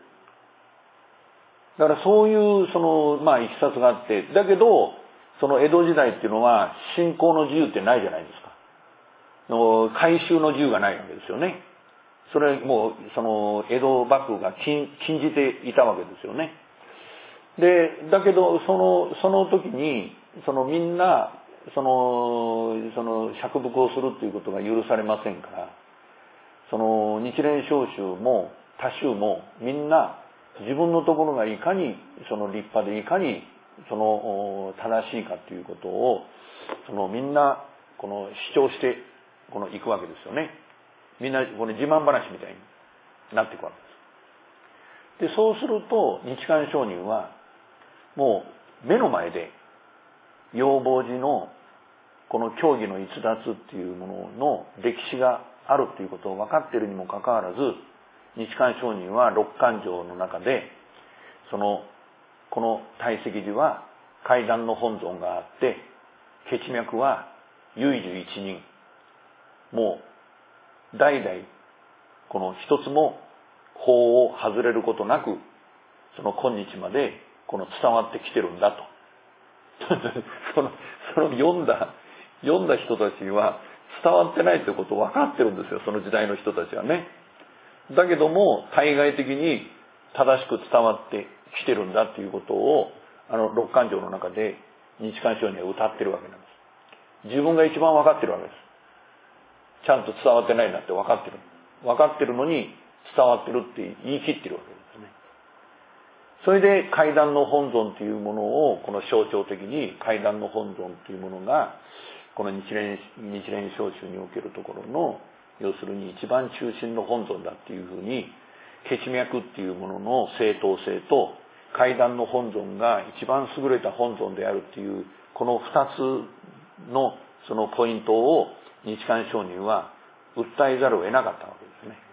だからそういういきさつがあって、だけど江戸時代っていうのは信仰の自由ってないじゃないですか。改宗の自由がないわけですよね。それもう江戸幕府が禁じていたわけですよね。でだけどその時にみんな釈伏をするっていうことが許されませんから、日蓮聖宗も他宗もみんな自分のところがいかに立派でいかに正しいかということをみんな主張していくわけですよね。みんな自慢話みたいになっていくわけです。でそうすると日韓上人はもう目の前で養蜂寺のこの教義の逸脱っていうものの歴史があるということを分かっているにもかかわらず、日韓上人は六勘定の中でこの大石寺は階段の本尊があって、血脈は唯一一人、もう代々一つも法を外れることなく今日まで伝わってきてるんだと読んだ人たちは伝わってないということを分かってるんですよ、その時代の人たちはね。だけども対外的に正しく伝わってきてるんだっていうことを六勘定の中で日韓上人は歌ってるわけなんです。自分が一番分かってるわけです。ちゃんと伝わってないなって分かってるのに伝わってるって言い切ってるわけですね。それで階段の本尊というものを象徴的に階段の本尊というものがこの日蓮聖宗におけるところの要するに一番中心の本尊だっていうふうに、血脈っていうものの正当性と階段の本尊が一番優れた本尊であるっていうこの二つのそのポイントを日韓上人は訴えざるを得なかったわけですね。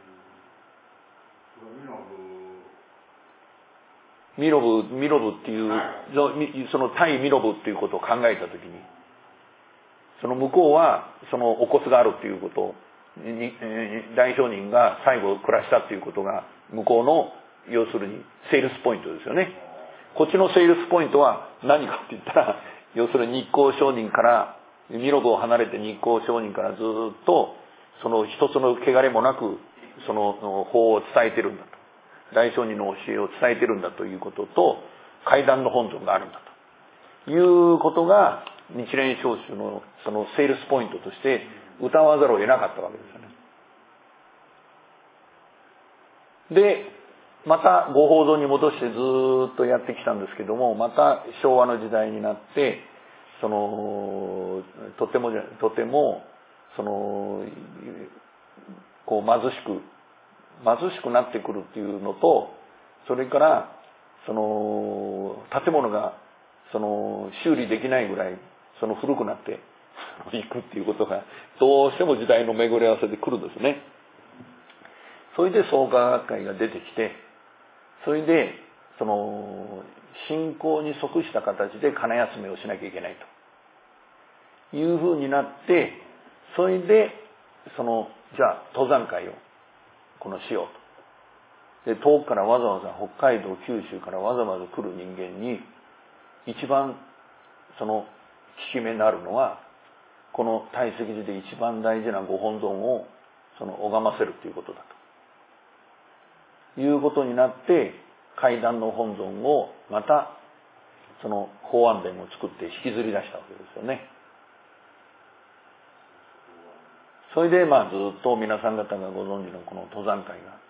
ミロブっていうその対ミロブっていうことを考えたときに、その向こうはそのお骨があるっていうことに大聖人が最後暮らしたっていうことが向こうの要するにセールスポイントですよね。こっちのセールスポイントは何かって言ったら、要するに日光上人からミロブを離れて日光上人からずっとその一つの汚れもなくその法を伝えてるんだと、大聖人の教えを伝えてるんだということと、階段の本尊があるんだということが日蓮聖宗のそのセールスポイントとして謳わざるを得なかったわけですよね。でまたご法蔵に戻してずっとやってきたんですけども、また昭和の時代になってそのとてもそのこう貧しくなってくるっていうのと、それからその建物がその修理できないぐらいその古くなっていくっていうことがどうしても時代の巡り合わせで来るんですね。それで創価学会が出てきて、それでその信仰に即した形で金集めをしなきゃいけないというふうになって、それでそのじゃあ登山会をこのしようと。で遠くからわざわざ北海道九州からわざわざ来る人間に一番その効き目になるのは、この大石寺で一番大事なご本尊をその拝ませるということだということになって、階段の本尊をまたその法安殿を作って引きずり出したわけですよね。それでずっと皆さん方がご存知のこの登山会が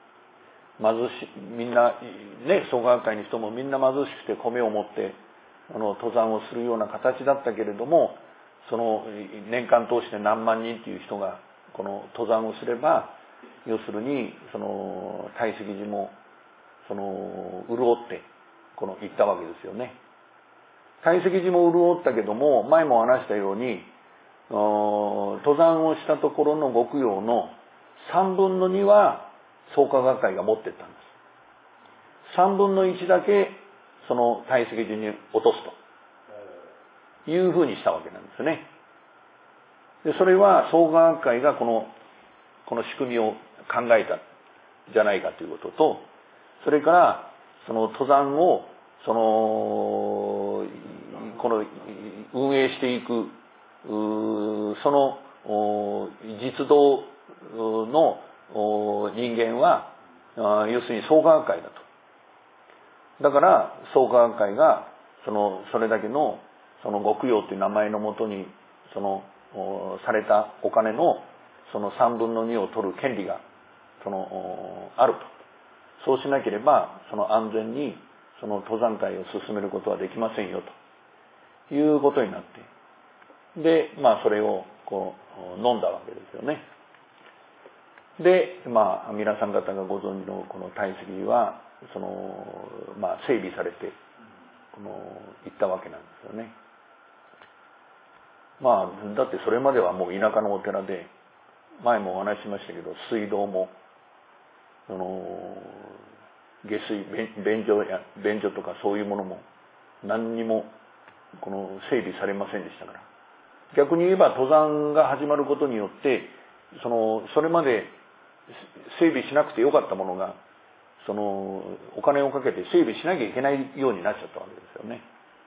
みんなね、創価学会の人もみんな貧しくて米を持って登山をするような形だったけれども、その年間通して何万人っていう人がこの登山をすれば、要するにその大石寺もその潤ってこの行ったわけですよね。大石寺も潤ったけども、前も話したように登山をしたところの極陽の3分の2は創価学会が持ってったんです。3分の1だけその大石寺に落とすというふうにしたわけなんですね。でそれは創価学会がこの仕組みを考えたじゃないかということと、それからその登山をこの運営していくその実動の人間は要するに創価学会だと。だから創価学会がそれだけのその極陽という名前のもとにされたお金のその3分の2を取る権利があると。そうしなければ安全にその登山会を進めることはできませんよということになって、でそれをこう飲んだわけですよね。で皆さん方がご存知のこの大石寺は整備されて行ったわけなんですよね。だってそれまではもう田舎のお寺で、前もお話ししましたけど、水道も下水便所とかそういうものも何にも整備されませんでしたから、逆に言えば登山が始まることによってそれまで整備しなくてよかったものがお金をかけて整備しなきゃいけないようになっちゃったわけですよね。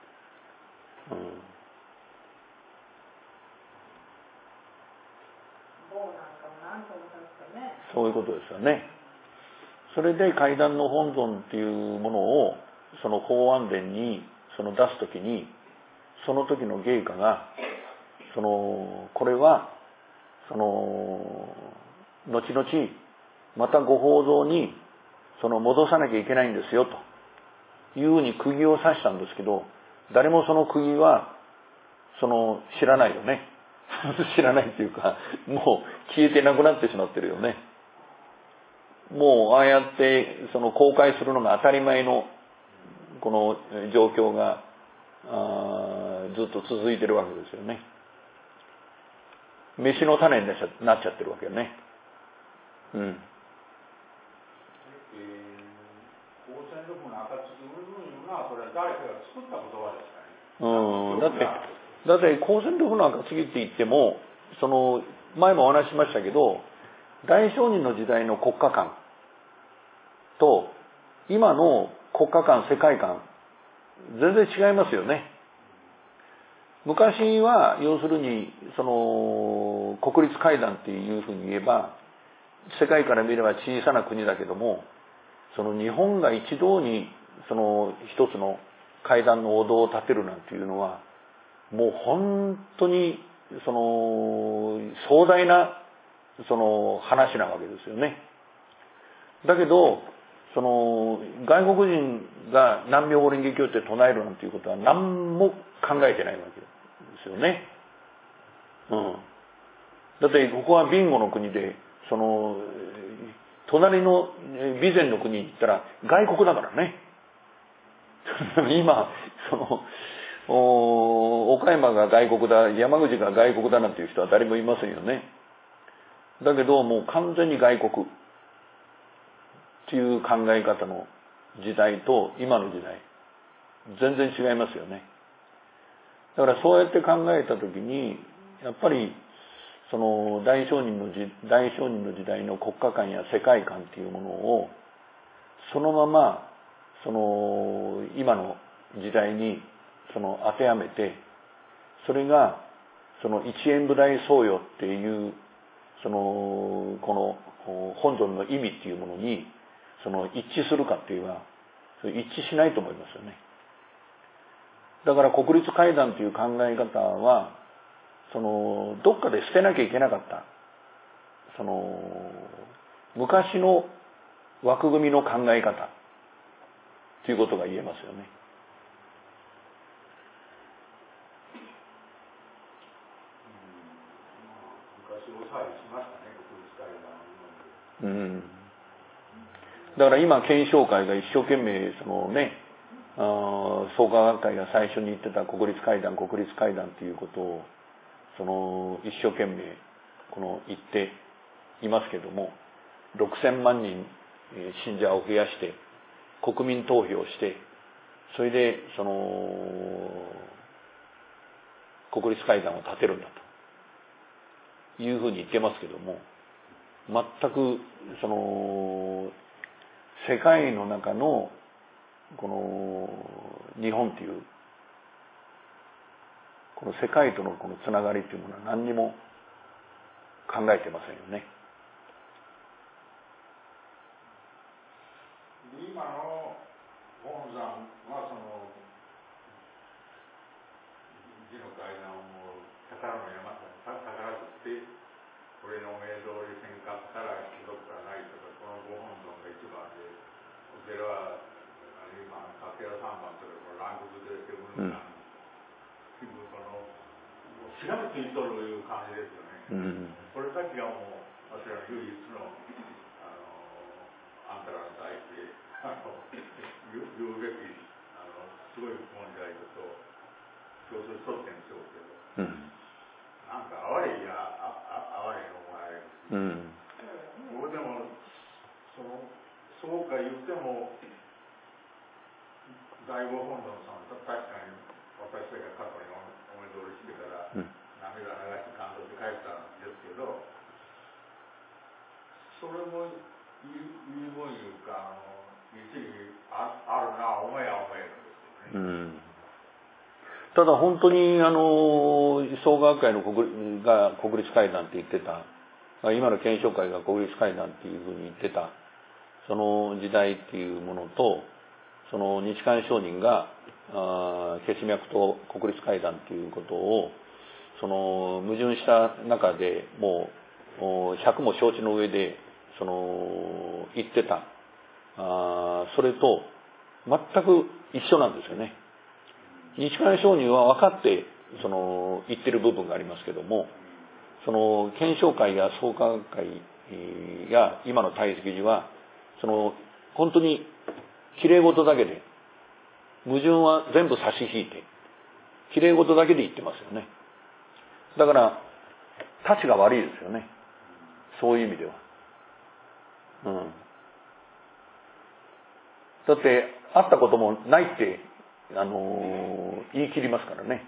そういうことですよね。それで階段の本尊っていうものをその法安殿に出すときに、その時の芸家がこれは後々またご法蔵に戻さなきゃいけないんですよというふうに釘を刺したんですけど、誰もその釘は知らないよね。 知らないっていうか、もう消えてなくなってしまってるよね。もうああやってその公開するのが当たり前のこの状況がずっと続いてるわけですよね。飯の種になっちゃってるわけよね。うん。 高専力の暁うんぬんいうのはそれは誰かが作った言葉ですかね。 だって高専力の暁って言っても、その前もお話ししましたけど、大商人の時代の国家観と今の国家観、世界観全然違いますよね。昔は要するにその国立会談っていうふうに言えば、世界から見れば小さな国だけども、その日本が一堂にその一つの会談の王道を立てるなんていうのは、もう本当にその壮大なその話なわけですよね。だけどその外国人が南無妙法蓮華経って唱えるなんていうことは何も考えてないわけですよね。だってここはビンゴの国で、その隣の備前の国に行ったら外国だからね。今その岡山が外国だ、山口が外国だなんていう人は誰もいませんよね。だけどもう完全に外国っていう考え方の時代と今の時代全然違いますよね。だからそうやって考えた時に、やっぱりその大商人の時代の国家観や世界観っていうものをそのままその今の時代にその当てはめて、それがその一円舞大僧侶っていうそのこの本尊の意味っていうものにその一致するかっていうのは一致しないと思いますよね。だから国立会談という考え方はそのどっかで捨てなきゃいけなかったその昔の枠組みの考え方ということが言えますよね。だから今検証会が一生懸命そのね、創価学会が最初に言ってた国立会談っていうことをその一生懸命この言っていますけども、6000万人信者を増やして国民投票して、それでその国立会談を立てるんだというふうに言ってますけども、全くその世界の中のこの日本っていうこの世界とのこのつながりっていうものは何にも考えてませんよね。 今の本山はその字の階段を宝の山宝くって俺の命通りせんかったら貴族がないとか、このご本尊が一番で、お寺は今掛屋三番とかこのランク付けしてくるんだ、このしらみついとるいう感じですよね。これだけがもう私らの唯一のあんたらの大事で言うべきすごい問題だと共通しとってんでしょうけど、なんか哀れや哀れに思われる。僕でもそうか言っても大御本尊さん、確かに私たちが過去にお目通りしてから涙流して感動して帰ったんですけど、それも言い分いうか一理あるな、思えや思えるんですよね。 ただ本当に創価学会のが国立会談って言ってた、今の検証会が国立会談っていうふうに言ってたその時代っていうものと、その日韓上人が血脈と国立会談っていうことをその矛盾した中でもう100も承知の上でその言ってたそれと全く一緒なんですよね。日韓上人は分かってその言ってる部分がありますけども、 その検証会や創価会や今の大石寺はその本当にきれい事だけで矛盾は全部差し引いてきれい事だけで言ってますよね。だからたちが悪いですよね、そういう意味では。だって会ったこともないって言い切りますからね。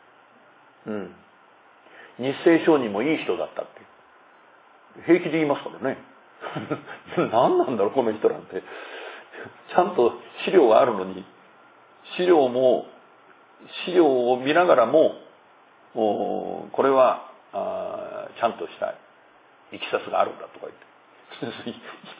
日清商人もいい人だったって平気で言いますからね。何なんだろうこの人なんて。ちゃんと資料があるのに、資料を見ながらもこれはちゃんとしたいきさつがあるんだとか言って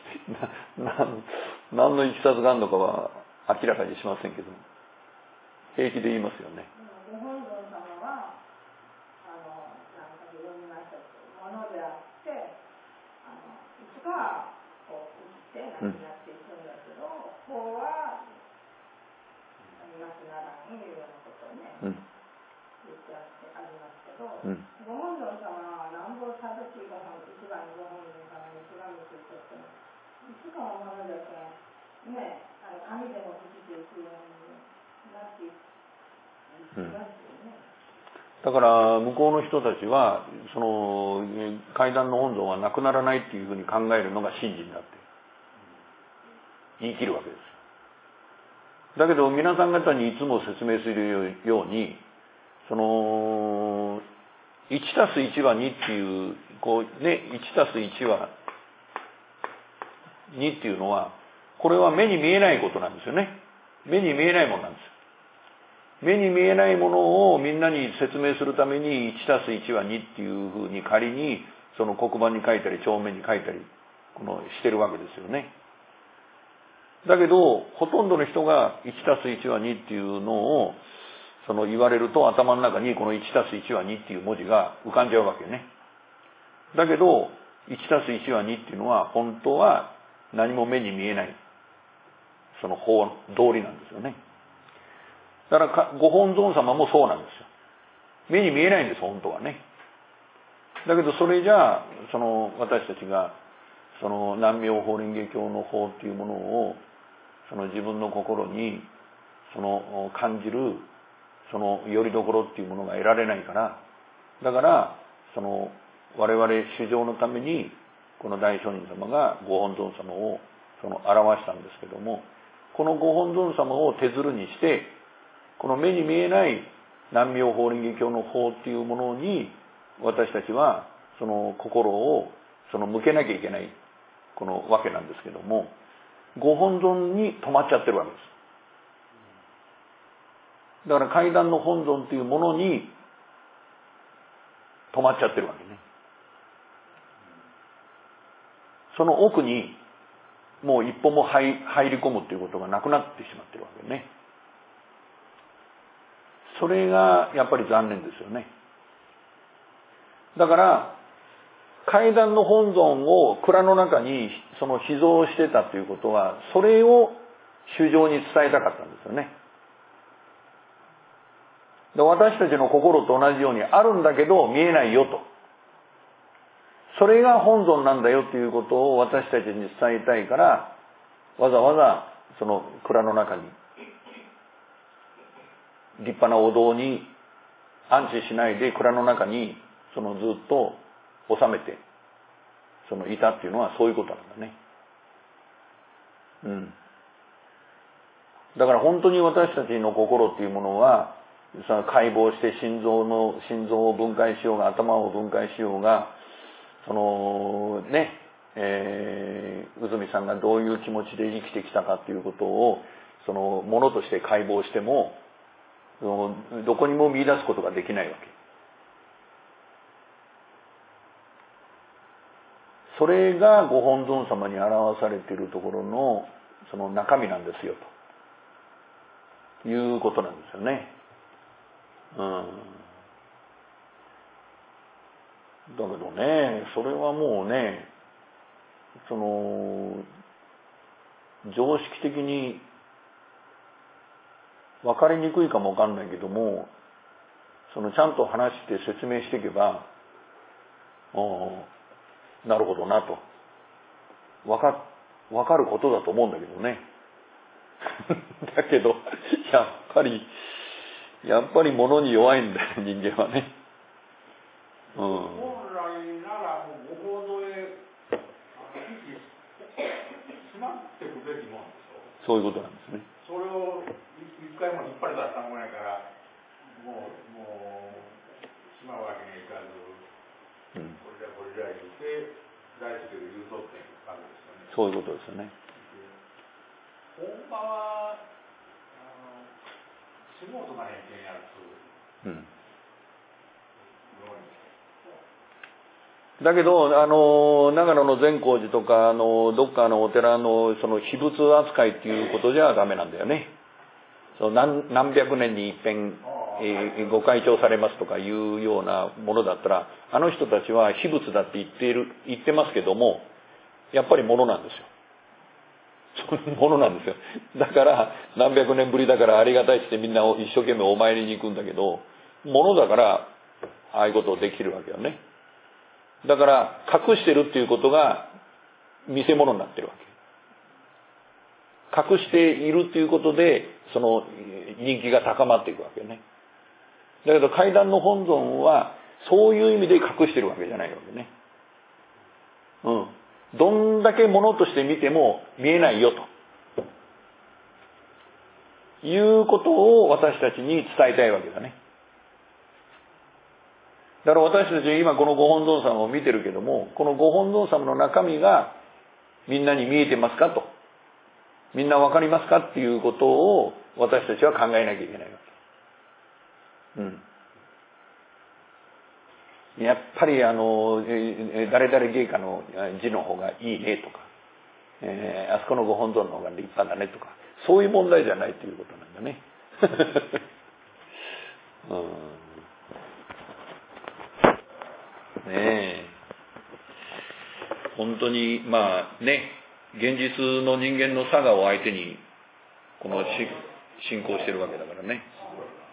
何のいきさつがあるのかは明らかにしませんけど平気で言いますよね。 ご本尊様はなんか読みましたけど、ものであっていつかこう生きて亡くなっていくんだけど、こうは亡くならんいうようなことをね、言ってありますけど、ご本尊様はなんぼ正しい一番のご本尊様に一番についてってもいつかはものだけね、網でも生きていくようになっていきますよね。 だから向こうの人たちはその階段の本尊はなくならないっていうふうに考えるのが真実だって言い切るわけです。だけど皆さん方にいつも説明するように、その 1+1 は2っていう、こうね、1+1 は2っていうのは、これは目に見えないことなんですよね。目に見えないものなんです。目に見えないものをみんなに説明するために 1+1 は2っていうふうに仮にその黒板に書いたり帳面に書いたりしてるわけですよね。だけどほとんどの人が 1+1 は2っていうのを言われると頭の中にこの 1+1 は2っていう文字が浮かんじゃうわけね。だけど 1+1 は2っていうのは本当は何も目に見えないその法通りなんですよね。だからご本尊様もそうなんですよ。目に見えないんです本当はね。だけどそれじゃあ私たちが南妙法蓮華経の法っていうものを自分の心に感じるよりどころっていうものが得られないから、だから我々衆生のためにこの大聖人様がご本尊様を表したんですけども、このご本尊様を手づるにしてこの目に見えない南妙法蓮華経の法っていうものに私たちは心を向けなきゃいけないわけなんですけども、ご本尊に止まっちゃってるわけです。だから階段の本尊っていうものに止まっちゃってるわけね。その奥にもう一歩も入り込むっていうことがなくなってしまってるわけね。それがやっぱり残念ですよね。だから階段の本尊を蔵の中に秘蔵してたということは、それを衆生に伝えたかったんですよね。で、私たちの心と同じようにあるんだけど見えないよと、それが本尊なんだよということを私たちに伝えたいから、わざわざ蔵の中に立派なお堂に安置しないで蔵の中にずっと収めていたっていうのはそういうことなんだね。だから本当に私たちの心っていうものは解剖して心臓を分解しようが頭を分解しようが宇住さんがどういう気持ちで生きてきたかっていうことをものとして解剖してもどこにも見出すことができないわけ。それがご本尊様に表されているところの中身なんですよということなんですよね。だけどね、それはもうね、常識的に分かりにくいかもわかんないけども、ちゃんと話して説明していけば、 なるほどなと。わかることだと思うんだけどね。だけど、やっぱり物に弱いんだよ、人間はね。 本来ならもうご報道へしまっていくべきもんでしょ。 そういうことなんですね。 それを一回も引っ張り出したもんやから、もうしまうわけにはいかず、これじゃ言って大好きで言うとっていう感じですよね。 そういうことですよね。 ほんまは素人がねんけんやつ、 だけど長野の善光寺とかどっかのお寺のその秘仏扱いっていうことじゃダメなんだよね。その何百年に一遍ご開帳されますとかいうようなものだったら、あの人たちは秘仏だって言ってますけども、やっぱり物なんですよ。ものなんですよ。だから何百年ぶりだからありがたいってみんな一生懸命お参りに行くんだけど、ものだからああいうことできるわけよね。だから隠してるっていうことが見せ物になってるわけ。隠しているっていうことでその人気が高まっていくわけよね。だけど階段の本尊はそういう意味で隠してるわけじゃないわけね。どんだけ物として見ても見えないよということを私たちに伝えたいわけだね。だから私たち今このご本尊様を見てるけども、このご本尊様の中身がみんなに見えてますかと、みんなわかりますかっていうことを私たちは考えなきゃいけないわけ。やっぱり誰々芸家の字の方がいいねとか、あそこのご本尊の方が立派だねとか、そういう問題じゃないということなんだね。ねえ、本当に現実の人間の差がを相手にこの信仰してるわけだからね。